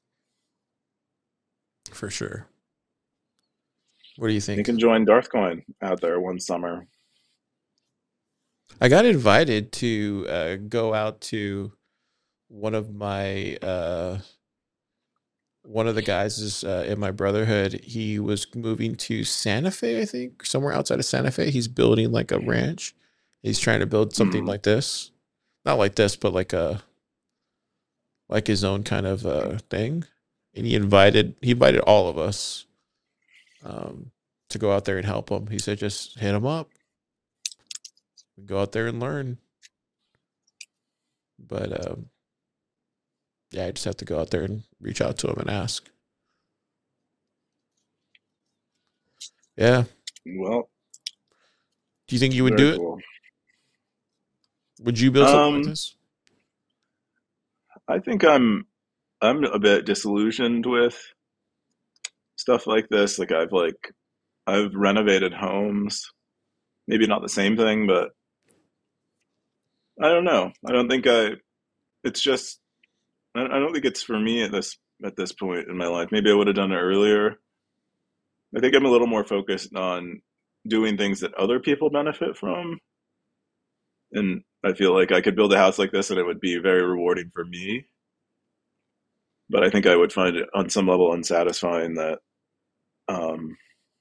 for sure. What do you think? You can join Darthcoin out there one summer. I got invited to go out to one of the guys is in my brotherhood. He was moving to Santa Fe, I think, somewhere outside of Santa Fe. He's building like a ranch. He's trying to build something like this, not like this, but like his own kind of thing. And he invited all of us to go out there and help him. He said, just hit him up. We go out there and learn. But yeah, I just have to go out there and reach out to him and ask. Yeah. Well, Do you think you would Very do it? cool. Would you build something like this? I think I'm a bit disillusioned with stuff like this. I've renovated homes. Maybe not the same thing, but I don't know. I don't think it's just I don't think it's for me at this point in my life. Maybe I would have done it earlier. I think I'm a little more focused on doing things that other people benefit from. And I feel like I could build a house like this and it would be very rewarding for me. But I think I would find it on some level unsatisfying um,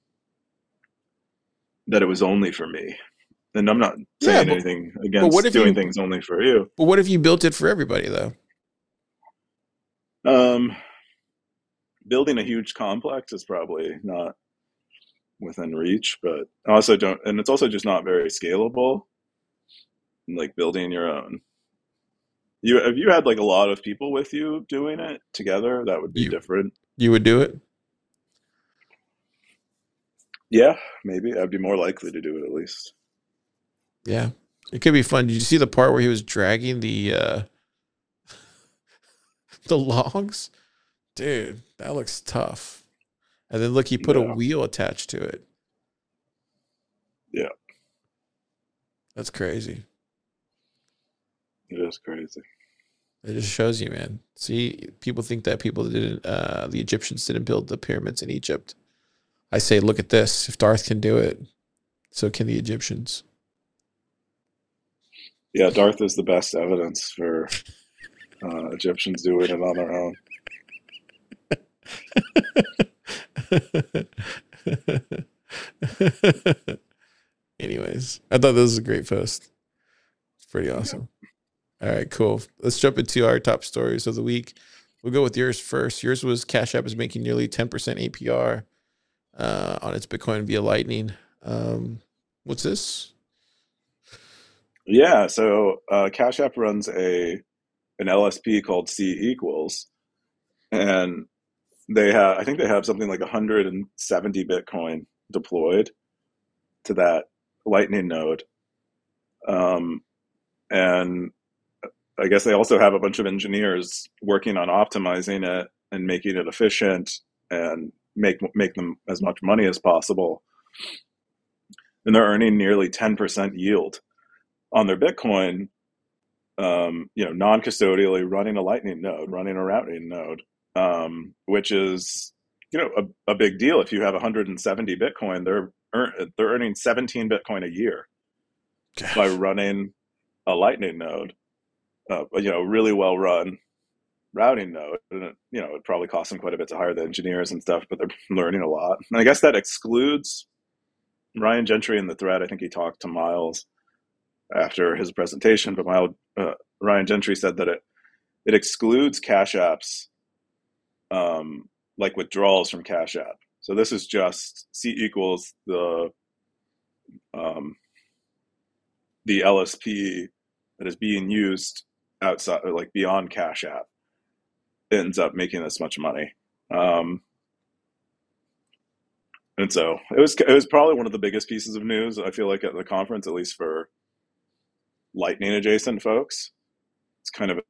that it was only for me. And I'm not Yeah, saying anything but what against if doing you things only for you. but what if you built it for everybody though? Um, Building a huge complex is probably not within reach, but I also don't, and it's also just not very scalable. Like building your own. Have you had like a lot of people with you doing it together? That would be You different. you would do it? Yeah, maybe I'd be more likely to do it at least. Yeah. It could be fun. Did you see the part where he was dragging the logs? Dude, that looks tough. And then look, he put a Yeah, wheel attached to it. yeah, That's crazy. it is crazy. It just shows you, man. See, people think that the Egyptians didn't build the pyramids in Egypt. I say, look at this. If Darth can do it, so can the Egyptians. Yeah, Darth is the best evidence for Egyptians doing it on their own. Anyways, I thought this was a great post. It's pretty awesome. All right, cool. Let's jump into our top stories of the week. We'll go with yours first. Yours was Cash App is making nearly 10% APR on its Bitcoin via Lightning. What's this? Yeah, so Cash App runs an LSP called C equals, and I think they have something like 170 Bitcoin deployed to that Lightning node. Um, and I guess they also have a bunch of engineers working on optimizing it and making it efficient and make them as much money as possible. And they're earning nearly 10% yield on their Bitcoin, non-custodially running a Lightning node, running a routing node, which is, a big deal. If you have 170 Bitcoin, they're earning 17 Bitcoin a year by Gosh. running a Lightning node, really well run routing node. And it probably costs them quite a bit to hire the engineers and stuff, but they're learning a lot. And I guess that excludes Ryan Gentry in the thread. I think he talked to Miles after his presentation, but Ryan Gentry said that it excludes Cash App's like withdrawals from Cash App. So this is just C equals the LSP that is being used outside, like beyond Cash App, ends up making this much money. And so it was probably one of the biggest pieces of news, I feel like, at the conference, at least for Lightning adjacent folks. It's kind of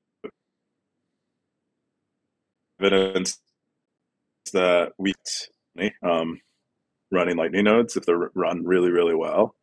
evidence that we running Lightning nodes if they're run really, really well.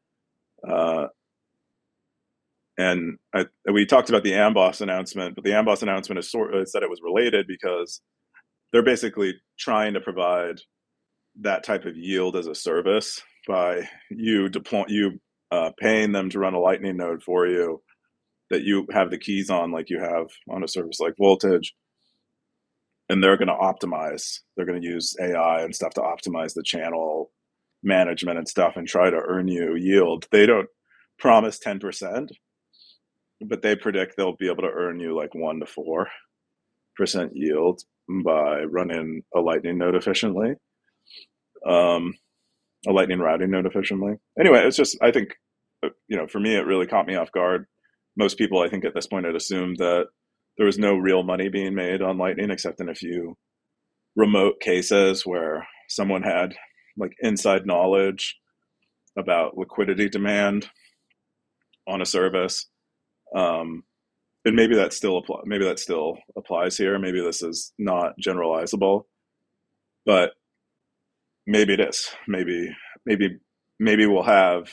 And we talked about the Amboss announcement, but the Amboss announcement is said it was related because they're basically trying to provide that type of yield as a service by you paying them to run a Lightning node for you that you have the keys on, like you have on a service like Voltage. And they're going to optimize. They're going to use AI and stuff to optimize the channel management and stuff and try to earn you yield. They don't promise 10%, but they predict they'll be able to earn you like 1 to 4% yield by running a Lightning node efficiently, a Lightning routing node efficiently. Anyway, it's just, I think, for me, it really caught me off guard. Most people, I think, at this point had assumed that there was no real money being made on Lightning except in a few remote cases where someone had like inside knowledge about liquidity demand on a service. And maybe that still applies here. Maybe this is not generalizable, but maybe it is. Maybe we'll have,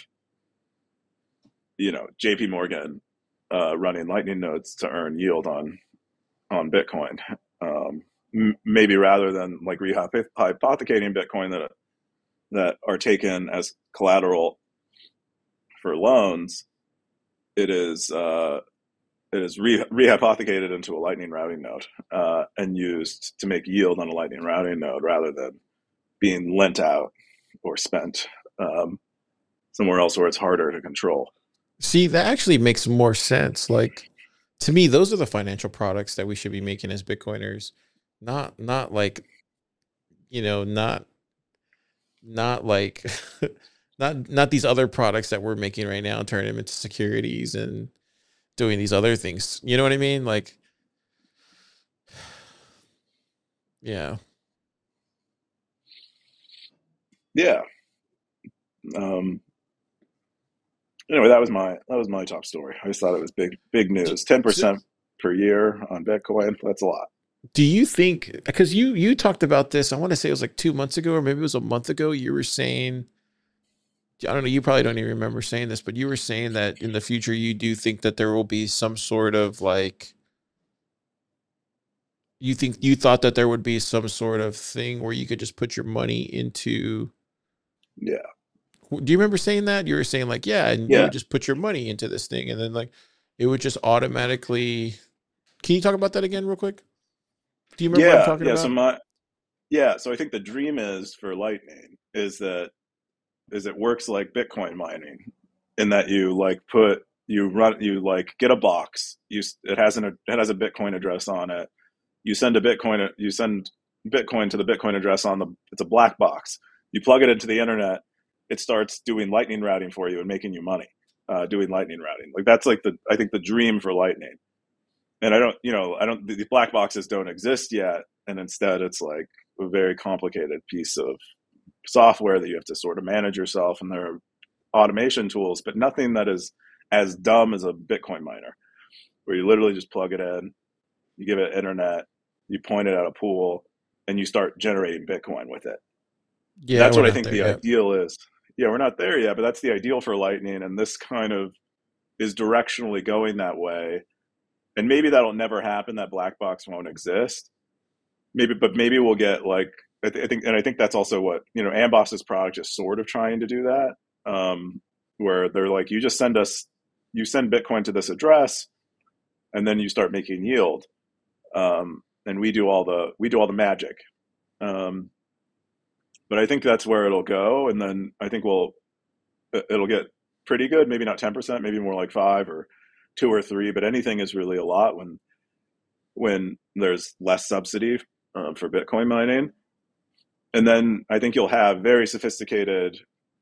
JP Morgan running Lightning nodes to earn yield on Bitcoin. Maybe rather than like rehypothecating Bitcoin that are taken as collateral for loans, it is rehypothecated into a Lightning routing node and used to make yield on a Lightning routing node rather than being lent out or spent somewhere else where it's harder to control. See, that actually makes more sense. Like, to me, those are the financial products that we should be making as Bitcoiners, not like, not like not these other products that we're making right now and turning them into securities and doing these other things. You know what I mean? Like, yeah. Yeah. Anyway, that was my top story. I just thought it was big news. 10% per year on Bitcoin. That's a lot. Do you think, because you talked about this, I want to say it was like 2 months ago, or maybe it was a month ago, you were saying, I don't know, you probably don't even remember saying this, but you were saying that in the future you do think that there will be some sort of like, you thought that there would be some sort of thing where you could just put your money into. Yeah. Do you remember saying that? You were saying like, yeah, and you would just put your money into this thing and then like it would just automatically. Can you talk about that again real quick? Do you remember what I'm talking about? So I think the dream is for Lightning is it works like Bitcoin mining in that you get a box, it has a Bitcoin address on it. You send Bitcoin to the Bitcoin address it's a black box. You plug it into the internet, it starts doing Lightning routing for you and making you money, doing Lightning routing. Like that's like I think the dream for Lightning. And the black boxes don't exist yet. And instead it's like a very complicated piece of software that you have to sort of manage yourself. And there are automation tools, but nothing that is as dumb as a Bitcoin miner, where you literally just plug it in, you give it internet, you point it at a pool, and you start generating Bitcoin with it. Yeah, that's what I think the ideal is. Yeah, we're not there yet, but that's the ideal for Lightning. And this kind of is directionally going that way. And maybe that'll never happen. That black box won't exist. Maybe we'll get like, I think that's also what, Amboss's product is sort of trying to do that, where they're like, you send Bitcoin to this address and then you start making yield. And we do all the magic. But I think that's where it'll go. And then I think it'll get pretty good. Maybe not 10%, maybe more like 5 or 2 or 3, but anything is really a lot when there's less subsidy for Bitcoin mining. And then I think you'll have very sophisticated,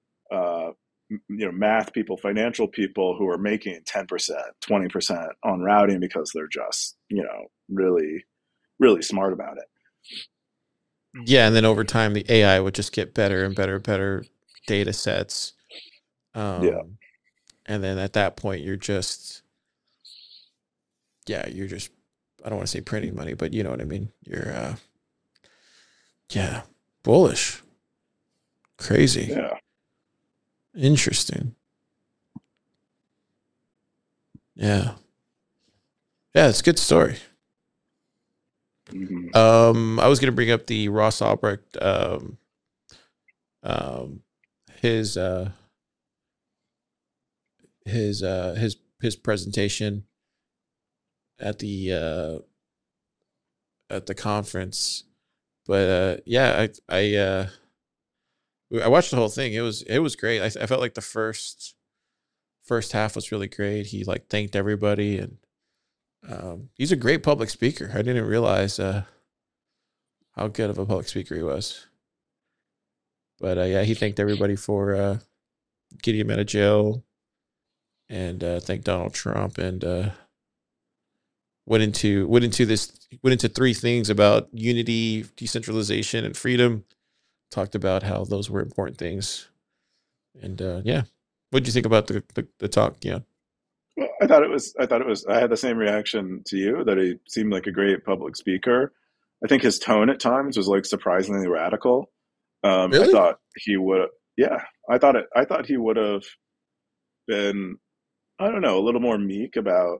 math people, financial people who are making 10%, 20% on routing because they're just, really, really smart about it. Yeah, and then over time, the AI would just get better and better data sets. And then at that point, you're just, I don't want to say printing money, but you know what I mean? You're, bullish. Crazy. Yeah. Interesting. Yeah. Yeah, it's a good story. Mm-hmm. I was going to bring up the Ross Ulbricht, his presentation at the conference, but I watched the whole thing. It was great. I felt like the first half was really great. He like thanked everybody, and he's a great public speaker. I didn't realize how good of a public speaker he was. But he thanked everybody for getting him out of jail, and thanked Donald Trump, and went into 3 things about unity, decentralization, and freedom. Talked about how those were important things, And yeah, what do you think about the talk? Yeah. Well, I had the same reaction to you, that he seemed like a great public speaker. I think his tone at times was like surprisingly radical. I Really? thought he would, yeah, I thought he would have been, I don't know, a little more meek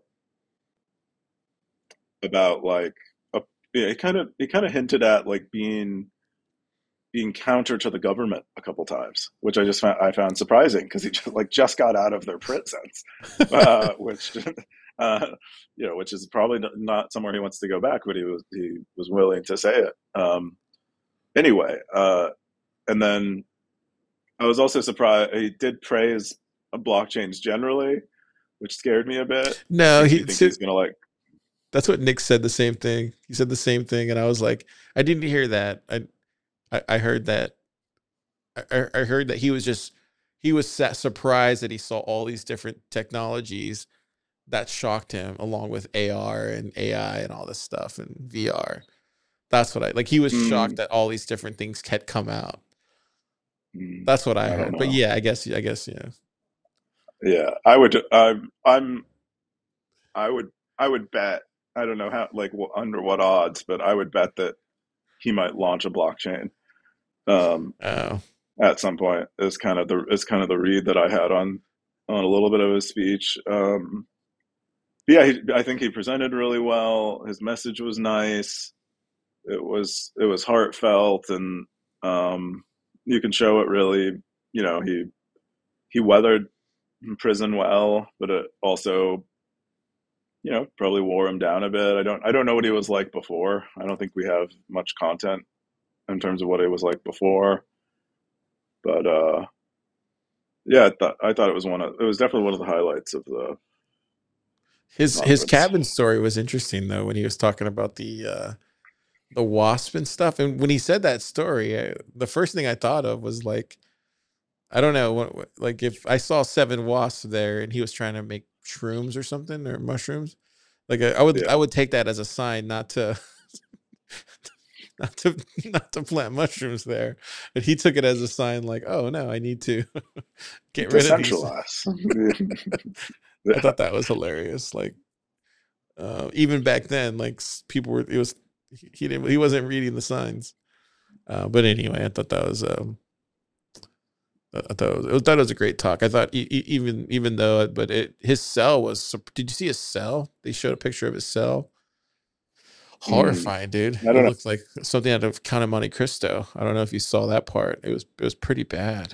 about like, a, yeah, he kind of hinted at like being counter to the government a couple times, which I found surprising, because he just got out of their prisons, which uh, which is probably not somewhere he wants to go back, but he was willing to say it anyway. And then I was also surprised he did praise blockchains generally, which scared me a bit. No, Makes me think he's gonna like. that's what Nick said. The same thing. He said the same thing, and I was like, I didn't hear that. I heard that. I heard that he was surprised that he saw all these different technologies that shocked him, along with AR and AI and all this stuff and VR. That's what I like. He was shocked Mm, that all these different things had come out. mm, That's what I I don't heard. But know. yeah, I guess yeah. Yeah, I would. I would I would bet, I don't know how, like, under what odds, but I would bet that he might launch a blockchain um, Oh, at some point. Is kind of the read that I had on a little bit of his speech. Yeah, I think he presented really well. His message was nice. It was heartfelt, and you can show it really. You know, he weathered prison well, but it also, probably wore him down a bit. I don't know what he was like before. I don't think we have much content in terms of what he was like before. But yeah, I thought it was definitely one of the highlights of the his conference. cabin story was interesting though, when he was talking about the wasp and stuff. And when he said that story, the first thing I thought of was like, I don't know, like if I saw seven wasps there and he was trying to make shrooms or something, or mushrooms, like I Yeah, would take that as a sign not to not to not to plant mushrooms there. And he took it as a sign like, oh no, I need to get rid of these. decentralize. I Yeah. thought that was hilarious. Like even back then, like people were, it was, he wasn't reading the signs. But anyway, I thought that was I thought it was a great talk. I thought even though, but his cell was. Did you see his cell? They showed a picture of his cell. Mm, Horrifying, dude. I It don't know. looked like something out of Count of Monte Cristo. I don't know if you saw that part. It was pretty bad.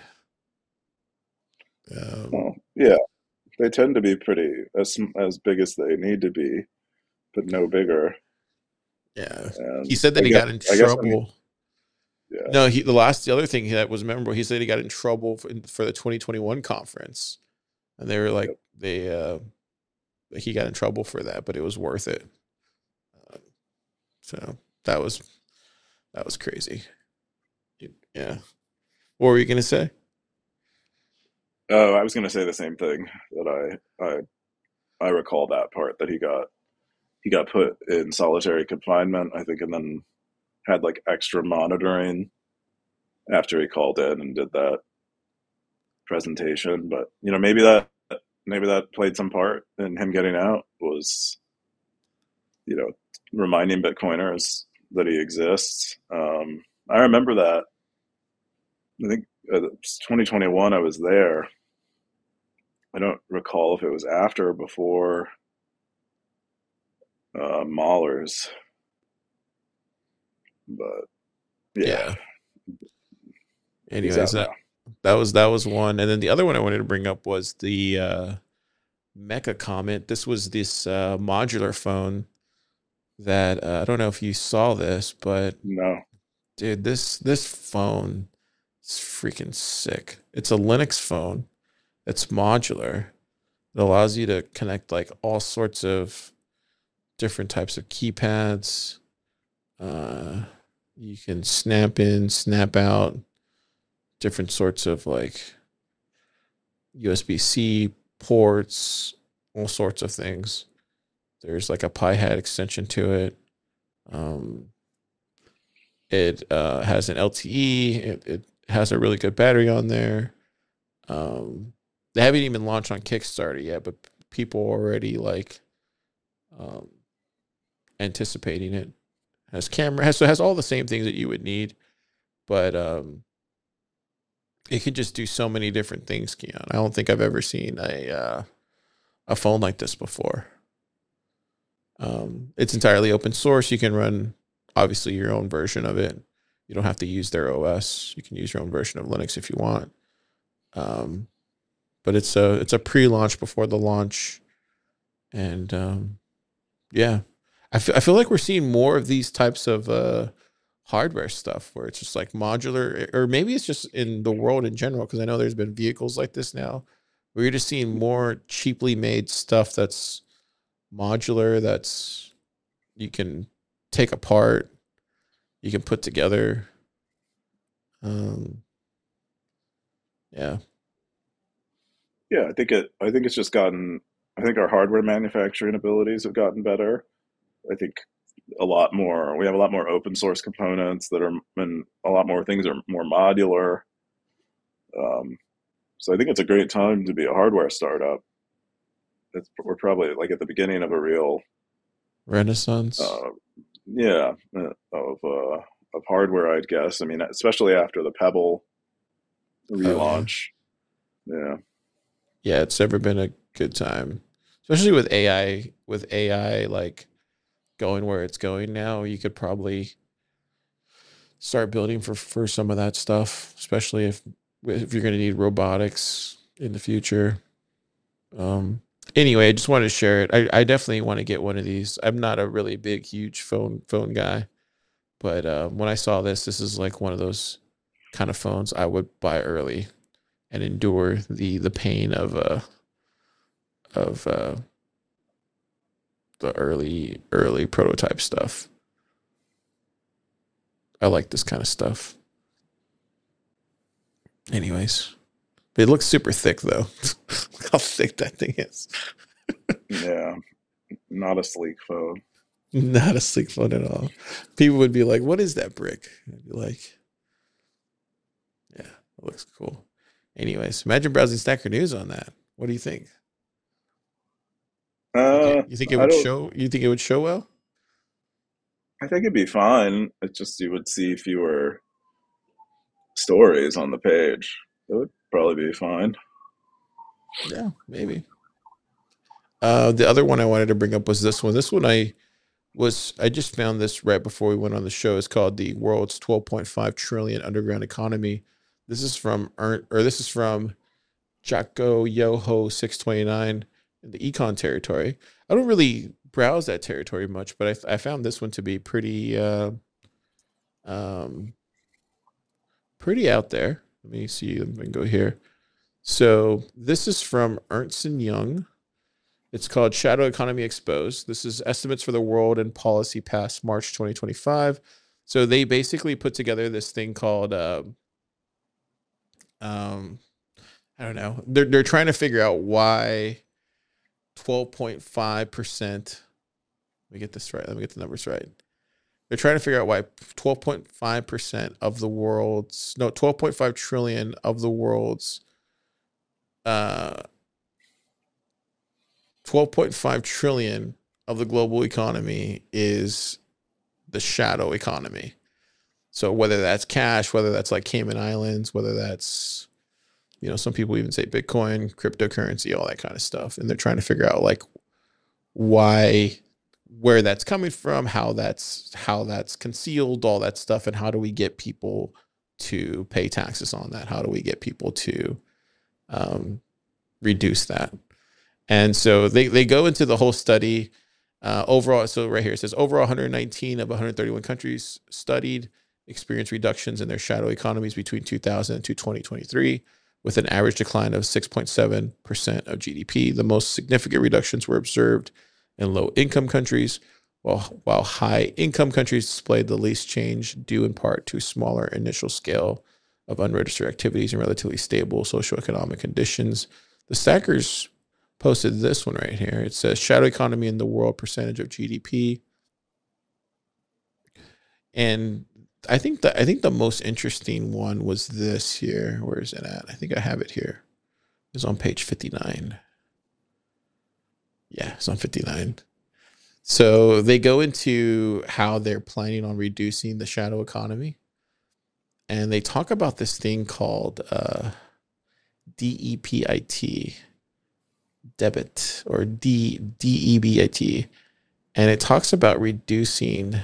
Um, Well, yeah, they tend to be pretty as big as they need to be, but no bigger. yeah, he And said that he got in I guess when trouble. yeah, No, the other thing that was memorable. He said he got in trouble for the 2021 conference, and they were like yep. he got in trouble for that, but it was worth it. Uh, so that was that was crazy. Yeah. What were you gonna say? Oh, I was going to say the same thing, that I recall that part, that he got put in solitary confinement, I think, and then had like extra monitoring after he called in and did that presentation. But maybe that played some part in him getting out, was, you know reminding Bitcoiners that he exists. I remember that. I think 2021. I was there. I don't recall if it was after or before Mahler's, but yeah, Yeah. he's Anyways, out now. that was one, and then the other one I wanted to bring up was the Mecha Comet. This was this modular phone that I don't know if you saw this, but No. dude, this phone is freaking sick. It's a Linux phone. It's modular. It allows you to connect like all sorts of different types of keypads. Uh, you can snap in, snap out different sorts of like USB-C ports, all sorts of things. There's like a Pi Hat extension to it. Um, it has an LTE. It has a really good battery on there. They haven't even launched on Kickstarter yet, but people already like um, anticipating it. Has camera, has all the same things that you would need, but it could just do so many different things, Keon. I don't think I've ever seen a phone like this before. It's entirely open source. You can run obviously your own version of it. You don't have to use their OS. You can use your own version of Linux if you want. But it's a pre-launch before the launch, and yeah, I feel like we're seeing more of these types of hardware stuff where it's just like modular, or maybe it's just in the world in general, because I know there's been vehicles like this now where you're just seeing more cheaply made stuff that's modular, that's you can take apart, you can put together. Yeah. Yeah, I think it's just gotten. I think our hardware manufacturing abilities have gotten better. I think a lot more. We have a lot more open source components that are, and a lot more things are more modular. Um, so I think it's a great time to be a hardware startup. We're probably like at the beginning of a real, Renaissance. uh, yeah, of hardware, I'd guess. I mean, especially after the Pebble Oh yeah. relaunch. Yeah, Yeah, it's never been a good time. Especially with AI, like going where it's going now, you could probably start building for some of that stuff, especially if you're going to need robotics in the future. Um, anyway, I just wanted to share it. I definitely want to get one of these. I'm not a really big, huge phone guy, but when I saw this is like one of those kind of phones I would buy early and endure the pain of the early prototype stuff. I like this kind of stuff. Anyways, it looks super thick though. Look how thick that thing is. yeah, not a sleek phone. Not a sleek phone at all. People would be like, "What is that brick?" I'd be like, "Yeah, it looks cool." Anyways, imagine browsing Stacker News on that. What do you think? You think it I would don't. show? You think it would show well? I think it'd be fine. It's just you would see fewer stories on the page. It would probably be fine. Yeah, maybe. The other one I wanted to bring up was this one. This one I just found this right before we went on the show. It's called the world's 12.5 trillion underground economy. This is from this is from Jocko Yoho 629 in the Econ territory. I don't really browse that territory much, but I found this one to be um, pretty out there. Let me see. Let me go here. So this is from Ernst and Young. It's called Shadow Economy Exposed. This is estimates for the world and policy past March 2025. So they basically put together this thing called um, I don't know. They're trying to figure out why 12.5%. Let me get this right. Let me get the numbers right. They're trying to figure out why 12.5% of the world's, no, 12.5 trillion of the world's, uh, 12.5 trillion of the global economy is the shadow economy. So whether that's cash, whether that's like Cayman Islands, whether that's, some people even say Bitcoin, cryptocurrency, all that kind of stuff. And they're trying to figure out like why, where that's coming from, how that's concealed, all that stuff, and how do we get people to pay taxes on that? How do we get people to reduce that? And so they go into the whole study. Overall, so right here it says overall 119 of 131 countries studied experienced reductions in their shadow economies between 2000 and 2023, with an average decline of 6.7% of GDP. The most significant reductions were observed in low-income countries, while high-income countries displayed the least change, due in part to smaller initial scale of unregistered activities and relatively stable socioeconomic conditions. The Stackers posted this one right here. It says shadow economy in the world percentage of GDP. And I think the most interesting one was this here. Where is it at? I think I have it here. It's on page 59. Yeah, it's on 59. So they go into how they're planning on reducing the shadow economy. And they talk about this thing called DEPIT, debit, or DEBIT. And it talks about reducing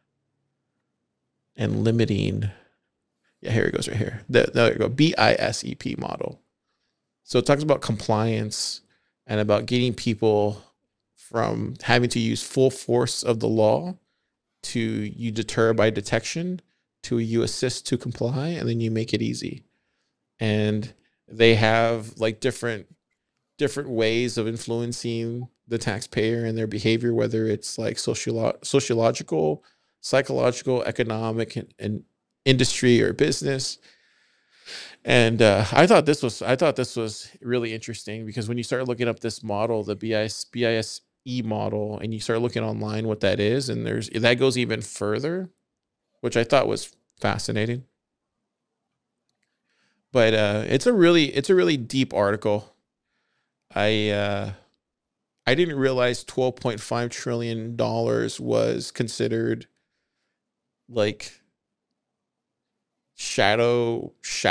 and limiting. Yeah, here it goes right here. There you go. BISEP model. So it talks about compliance and about getting people from having to use full force of the law to you deter by detection to you assist to comply, and then you make it easy. And they have like different ways of influencing the taxpayer and their behavior, whether it's like sociological, psychological, economic, and industry or business. And I thought this was really interesting because when you start looking up this model, the BISE model, and you start looking online what that is, and that goes even further, which I thought was fascinating. But it's a really deep article. I didn't realize $12.5 trillion was considered like shadow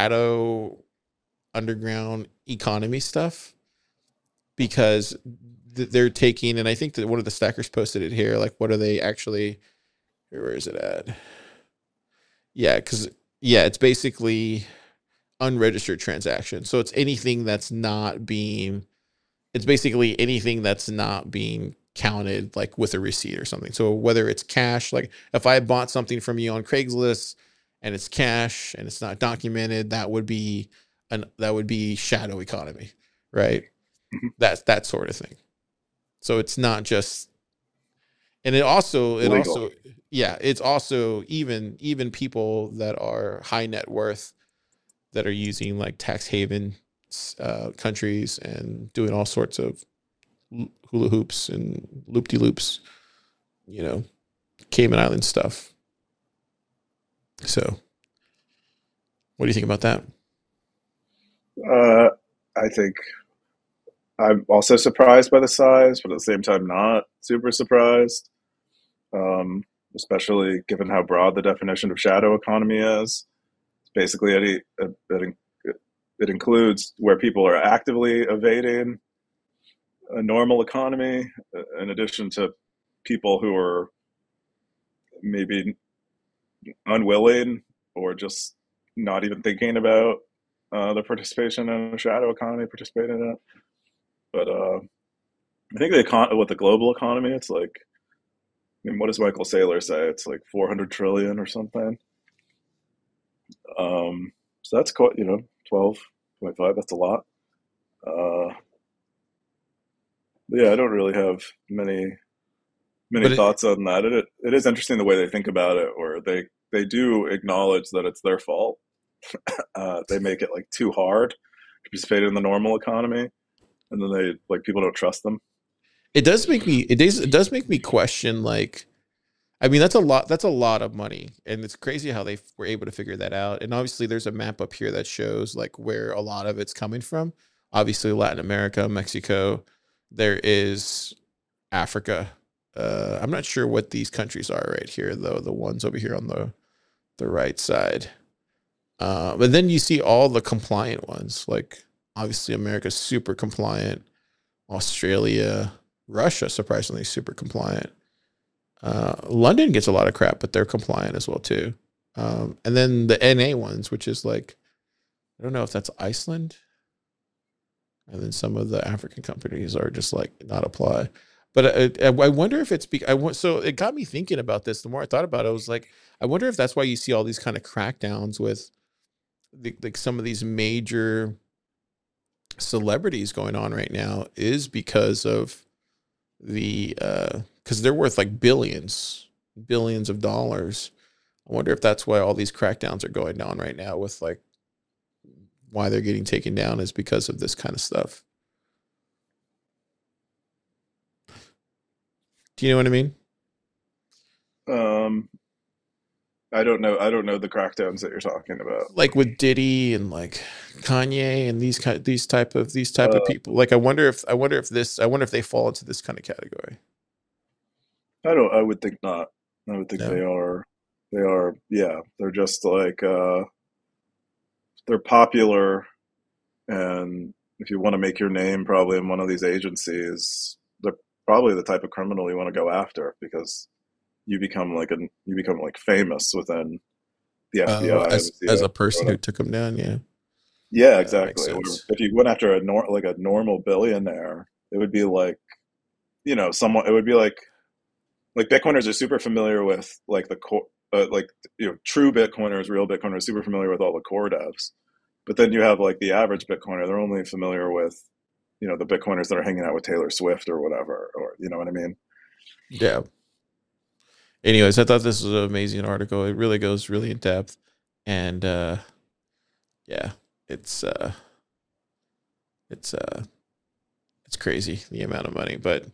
underground economy stuff, because they're taking, and I think that one of the stackers posted it here, like what are they actually, where is it at? Yeah, because it's basically unregistered transactions. So it's anything that's not being, it's basically anything that's not being counted like with a receipt or something. So whether it's cash, like if I bought something from you on Craigslist and it's cash and it's not documented, that would be shadow economy, right? That's that sort of thing. So it's not just, and it also it's also even people that are high net worth that are using like tax haven countries and doing all sorts of hula hoops and loop de loops, Cayman Island stuff. So, what do you think about that? I think I'm also surprised by the size, but at the same time, not super surprised. Um, Especially given how broad the definition of shadow economy is. Basically, it includes where people are actively evading a normal economy, in addition to people who are maybe unwilling or just not even thinking about their participation in a shadow economy, participating in it. But I think with the global economy, it's like, I mean, what does Michael Saylor say? It's like 400 trillion or something. So that's quite, 12.5. That's a lot. Uh, yeah, I don't really have many But thoughts on that. It is interesting the way they think about it, where they do acknowledge that it's their fault. They make it like too hard to participate in the normal economy, and then they like people don't trust them. it does make me question, like, I mean, that's a lot of money, and it's crazy how they were able to figure that out. And obviously there's a map up here that shows like where a lot of it's coming from. Obviously Latin America, Mexico, there is Africa. I'm not sure what these countries are right here though, the ones over here on the right side. But then you see all the compliant ones, like obviously America's super compliant, Australia, Russia, surprisingly super compliant. London gets a lot of crap, but they're compliant as well too. And then the NA ones, which is like, I don't know if that's Iceland. And then some of the African companies are just like not apply. But I wonder if it's so it got me thinking about this. The more I thought about it, I was like, I wonder if that's why you see all these kind of crackdowns with like some of these major celebrities going on right now, is because of the because they're worth like billions of dollars. I wonder if that's why all these crackdowns are going down right now, with like why they're getting taken down is because of this kind of stuff. Do you know what I mean? Um, I don't know. I don't know the crackdowns that you're talking about. Like with Diddy and like Kanye and these type Uh, of people. Like I wonder if they fall into this kind of category. I don't. I would think not. I would think they No. are. They are. Yeah. They're just like they're popular, and if you want to make your name, probably in one of these agencies, they're probably the type of criminal you want to go after because you become like famous within the FBI and the As CIA a or person who whatever. took him down, yeah. Yeah, Yeah, that makes exactly. Where sense. if you went after like a normal billionaire, it would be like someone. It would be like Bitcoiners are super familiar with like the core, like true Bitcoiners, real Bitcoiners, super familiar with all the core devs. But then you have like the average Bitcoiner; they're only familiar with the Bitcoiners that are hanging out with Taylor Swift or whatever, or you know what I mean. Yeah. Anyways, I thought this was an amazing article. It really goes really in depth. And yeah, it's uh it's uh it's crazy the amount of money. But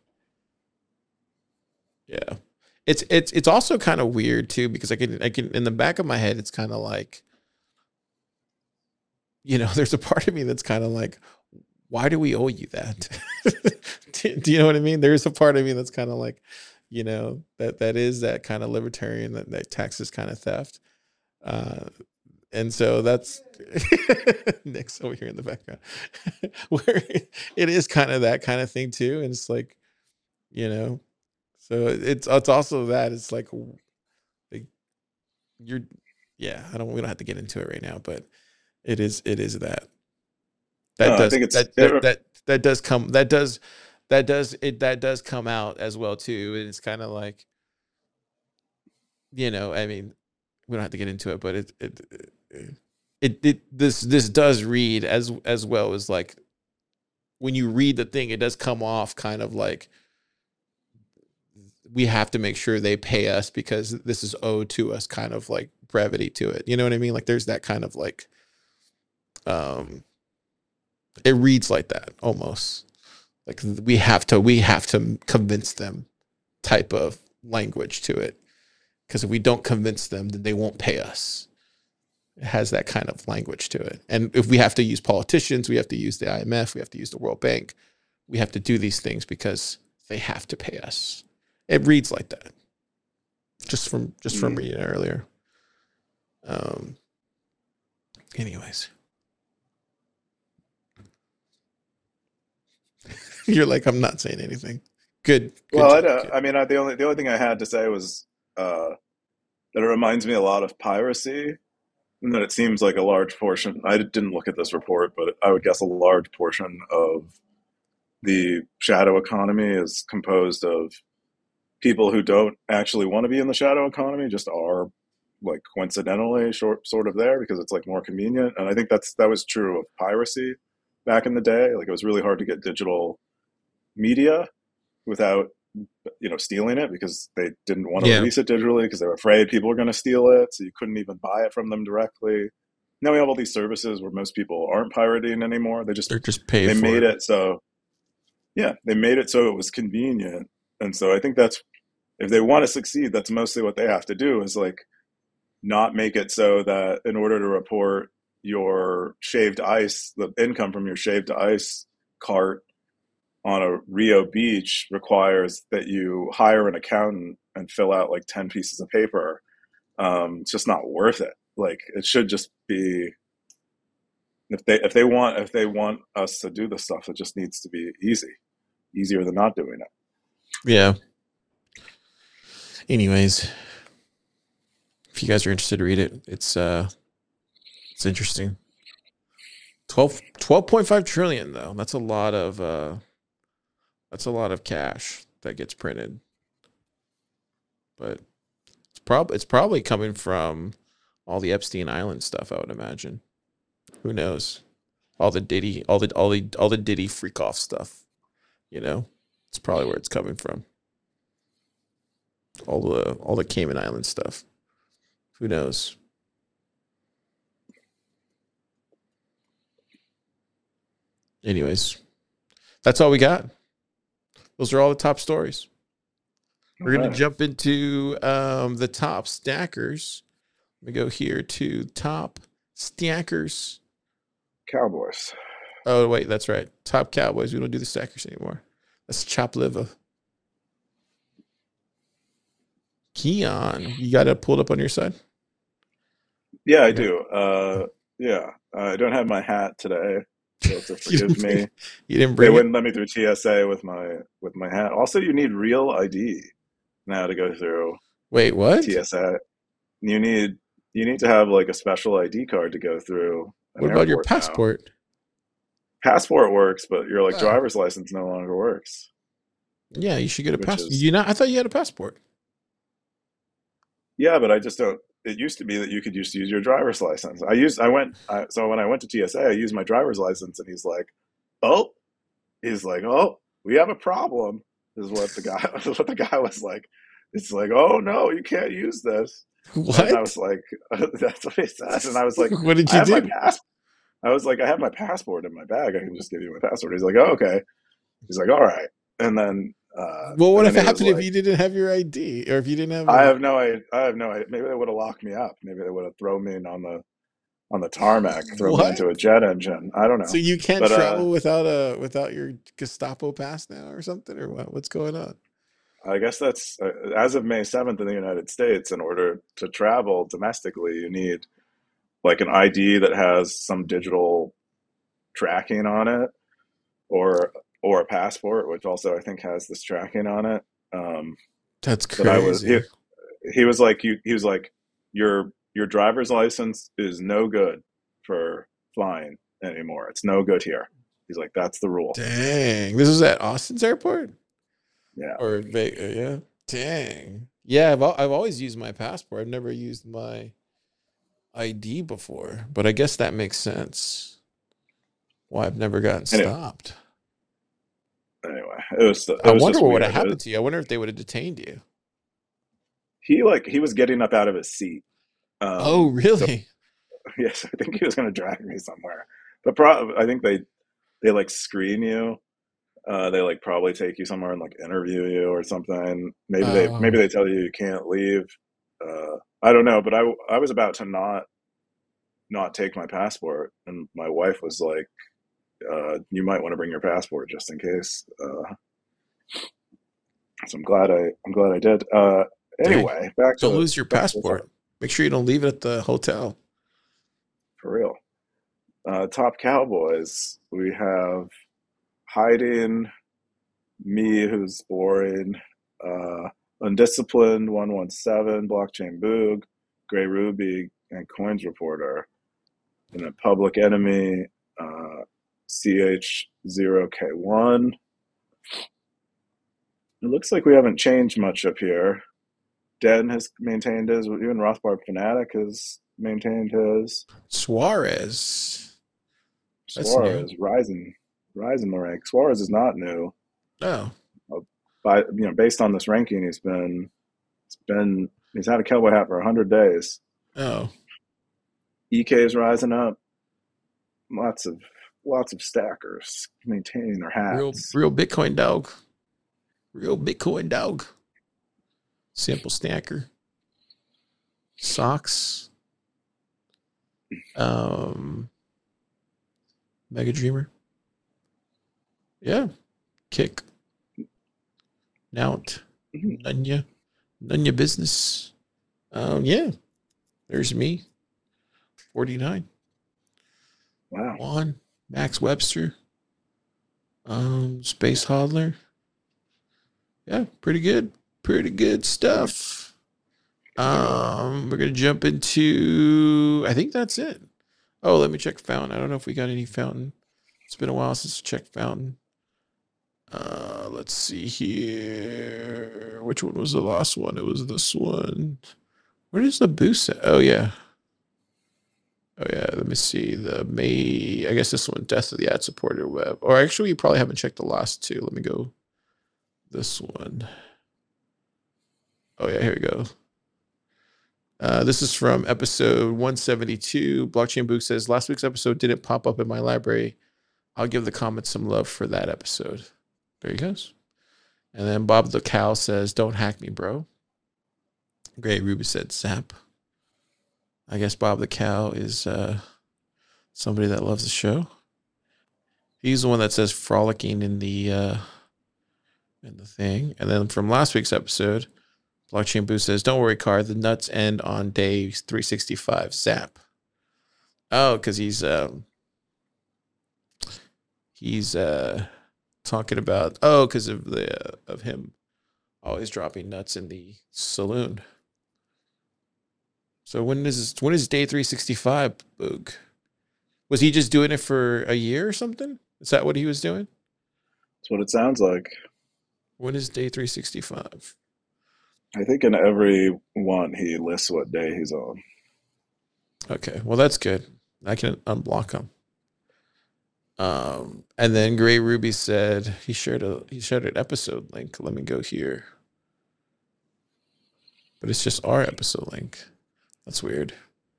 yeah. It's also kind of weird too, because I can in the back of my head it's kind of like, there's a part of me that's kind of like, why do we owe you that? Do you know what I mean? There's a part of me that's kind of like, that is that kind of libertarian, that taxes kind of theft. Uh, and so that's Nick's over here in the background, where it is kind of that kind of thing too. And it's like, you know, so it's also that it's like you're, yeah, we don't have to get into it right now, but it is that No, I does think it's that that that that does come that does come out as well too. And it's kind of like, I mean, we don't have to get into it, but this does read as well as like, when you read the thing, it does come off kind of like we have to make sure they pay us because this is owed to us, kind of like brevity to it. You know what I mean? Like there's that kind of like, um it reads like that almost. Like we have to convince them type of language to it. Because if we don't convince them, then they won't pay us. It has that kind of language to it. And if we have to use politicians, we have to use the IMF, we have to use the World Bank, we have to do these things because they have to pay us. It reads like that. Just from mm, reading it earlier. Um. Anyways, you're like, I'm not saying anything. Good well, job, kid. I mean, the only thing I had to say was that it reminds me a lot of piracy, and that it seems like a large portion. I didn't look at this report, but I would guess a large portion of the shadow economy is composed of people who don't actually want to be in the shadow economy, just are like coincidentally sort of there because it's like more convenient. And I think that was true of piracy back in the day. Like it was really hard to get digital media without stealing it because they didn't want to Yeah, release it digitally because they were afraid people were going to steal it. So you couldn't even buy it from them directly. Now we have all these services where most people aren't pirating anymore. they're just paid They for made it. it so yeah, they made it so it was convenient. And so I think that's if they want to succeed, that's mostly what they have to do is like not make it so that in order to report your shaved ice, the income from your shaved ice cart on a Rio beach requires that you hire an accountant and fill out like 10 pieces of paper. It's just not worth it. Like it should just be if they want us to do this stuff, it just needs to be easier than not doing it. Yeah. Anyways, if you guys are interested, read it. It's interesting. 12.5 trillion though. That's a lot of cash that gets printed. But it's probably coming from all the Epstein Island stuff, I would imagine. Who knows? All the Diddy freak off stuff, you know? It's probably where it's coming from. All the Cayman Island stuff. Who knows? Anyways, that's all we got. Those are all the top stories. All We're gonna right. jump into the top stackers. We go here to top stackers. Cowboys. Oh, wait, that's right. Top Cowboys. We don't do the stackers anymore. That's chop liver. Keon, you got it pulled up on your side? Yeah, I Okay. do. Yeah, I don't have my hat today. You'll have to You forgive didn't bring me. it? You didn't They bring it? wouldn't let me through TSA with my hat. Also, you need real ID now to go through Wait, what? TSA. You need you need to have like a special ID card to go through an What about your airport now. passport? Passport works, but your like Oh, driver's license no longer works, yeah, you should get a which passport. is You not? I thought you had a passport. yeah, but I just don't. It used to be that you could just use your driver's license. So when I went to TSA, I used my driver's license, and "Oh, he's like, oh, we have a problem." Is what the guy is what the guy was like. It's like, oh no, you can't use this. And I What? was like, that's what he said. And I was like, What did I you have my do? pass. I was like, I have my passport in my bag. I can just give you my passport. He's like, oh, okay. He's like, all right. And then, Well, what if it he was happened if like, you didn't have your ID or if you didn't have a I have no idea. Maybe they would have locked me up. Maybe they would have thrown me on the tarmac, thrown me what? into a jet engine. I don't So know. you can't But travel without your Gestapo pass now or something or what? What's going on? I guess that's as of May 7th in the United States. In order to travel domestically, you need like an ID that has some digital tracking on it, or a passport, which also I think has this tracking on it. Um, That's but crazy. he was like he was like your driver's license is no good for flying anymore. It's no good here. He's like, that's the rule. Dang. This is at Austin's airport Yeah. or yeah. Dang. Yeah, I've always used my passport. I've never used my ID before, but I guess that makes sense. Why I've never gotten Anyway, stopped. it I was wonder just what would have weird. happened to you. I wonder if they would have detained you. He was getting up out of his seat. Oh, So really? yes, I think he was going to drag me somewhere. But I think they like screen you. They like probably take you somewhere and like interview you or something. Maybe Oh, they tell you you can't leave. I don't know, but I was about to not take my passport, and my wife was like, "You might want to bring your passport just in case." So I'm glad I did. dang. Anyway, Don't lose your back to the top passport. Make sure you don't leave it at the hotel. for real. Top Cowboys. We have hiding me, who's boring. Uh, Undisciplined 117, Blockchain Boog, Gray Ruby, and Coins Reporter. And then Public Enemy, CH0K1. It looks like we haven't changed much up here. Den has maintained his. Even Rothbard Fanatic has maintained his. Suarez. That's new. Suarez rising the rank. Suarez is not new. Oh, Uh, based on this ranking, he's had a cowboy hat for 100 days. oh, EK is rising up. Lots of stackers maintaining their hats. real Bitcoin dog. Real Bitcoin dog. Sample snacker. Socks. Mega Dreamer. Yeah. Kick. Nout. Mhm. Nunya. Nunya business. Yeah. There's me. 49. Wow. Juan. Max Webster. Space Hodler. Yeah, pretty good. Pretty good stuff. We're gonna jump into I think that's it. Oh, let me check Fountain. I don't know if we got any Fountain. It's been a while since I checked Fountain. Let's see here. Which one was the last one? It was this one. Where is the boost at? Oh yeah. Oh yeah. Let me see. The May. I guess this one, Death of the Ad Supported Web. Or actually, you probably haven't checked the last two. Let me go. This one. Oh yeah, here we go. This is from episode 172. Blockchain Book says last week's episode didn't pop up in my library. I'll give the comments some love for that episode. There he goes. And then Bob the Cow says, "Don't hack me, bro." Great. Ruby said, "Zap." I guess Bob the Cow is somebody that loves the show. He's the one that says frolicking in the thing. And then from last week's episode, Blockchain Boo says, "Don't worry, Car. The nuts end on day 365. Zap." Oh, because he's talking about because of him always dropping nuts in the saloon. So when is day 365, Boog? Was he just doing it for a year or something? Is that what he was doing? That's what it sounds like. When is day 365? I think in every one he lists what day he's on. Okay, well that's good. I can unblock him. And then Gray Ruby said he shared an episode link. Let me go here. But it's just our episode link. That's weird.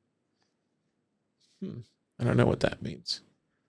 I don't know what that means.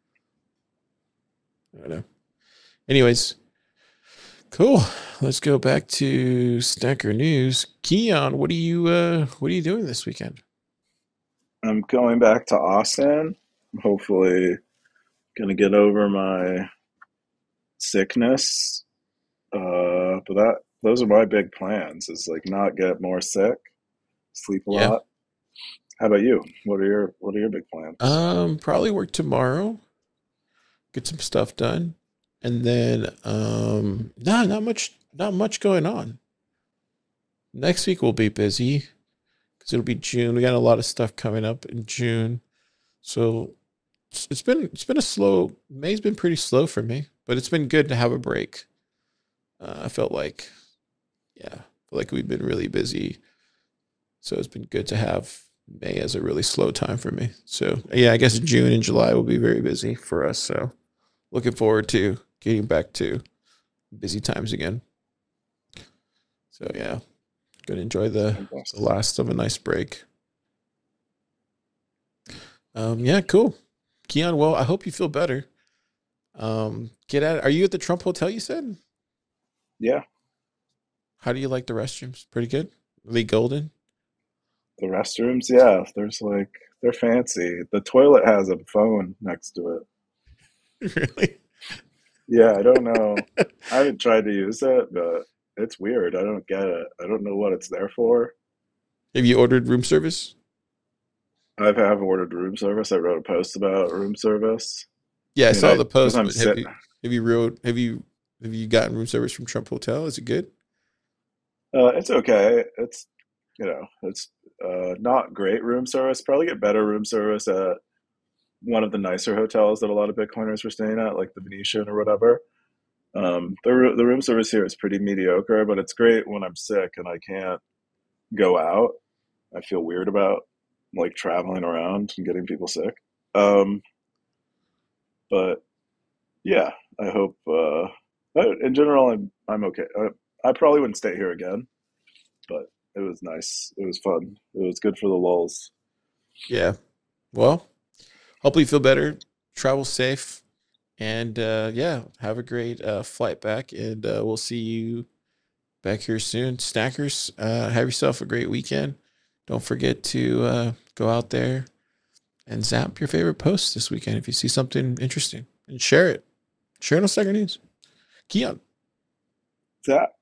I don't know. Anyways, cool. Let's go back to Stacker News. Keon, what are you doing this weekend? I'm going back to Austin. I'm hopefully gonna get over my sickness. But those are my big plans. Is like not get more sick, sleep a lot. How about you? What are your big plans? Probably work tomorrow. Get some stuff done. And then not much going on. Next week will be busy because it'll be June. We got a lot of stuff coming up in June. So it's been a slow May's been pretty slow for me, but it's been good to have a break. I felt like we've been really busy. So it's been good to have May as a really slow time for me. So yeah, I guess June and July will be very busy for us. So looking forward to getting back to busy times again. So yeah, gonna enjoy the last of a nice break. Yeah, cool. Keon, well, I hope you feel better. Get at it. Are you at the Trump Hotel, you said? Yeah. How do you like the restrooms? Pretty good? Are they golden? The restrooms, yeah. They're fancy. The toilet has a phone next to it. Really? Yeah, I don't know. I haven't tried to use it, but it's weird. I don't get it. I don't know what it's there for. Have you ordered room service? I have ordered room service. I wrote a post about room service. Yeah, I saw the post. I'm But have you gotten room service from Trump Hotel? Is it good? It's okay. It's not great room service. Probably get better room service at one of the nicer hotels that a lot of Bitcoiners were staying at, like the Venetian or whatever. The room service here is pretty mediocre, but it's great when I'm sick and I can't go out. I feel weird about like traveling around and getting people sick. But yeah, I hope. In general, I'm okay. I probably wouldn't stay here again, but it was nice. It was fun. It was good for the lulls. Yeah. Well, hopefully you feel better. Travel safe. And yeah, have a great flight back. And we'll see you back here soon. Stackers, have yourself a great weekend. Don't forget to go out there and zap your favorite posts this weekend if you see something interesting. And share it. Share it on Stacker News. Keon. Zap.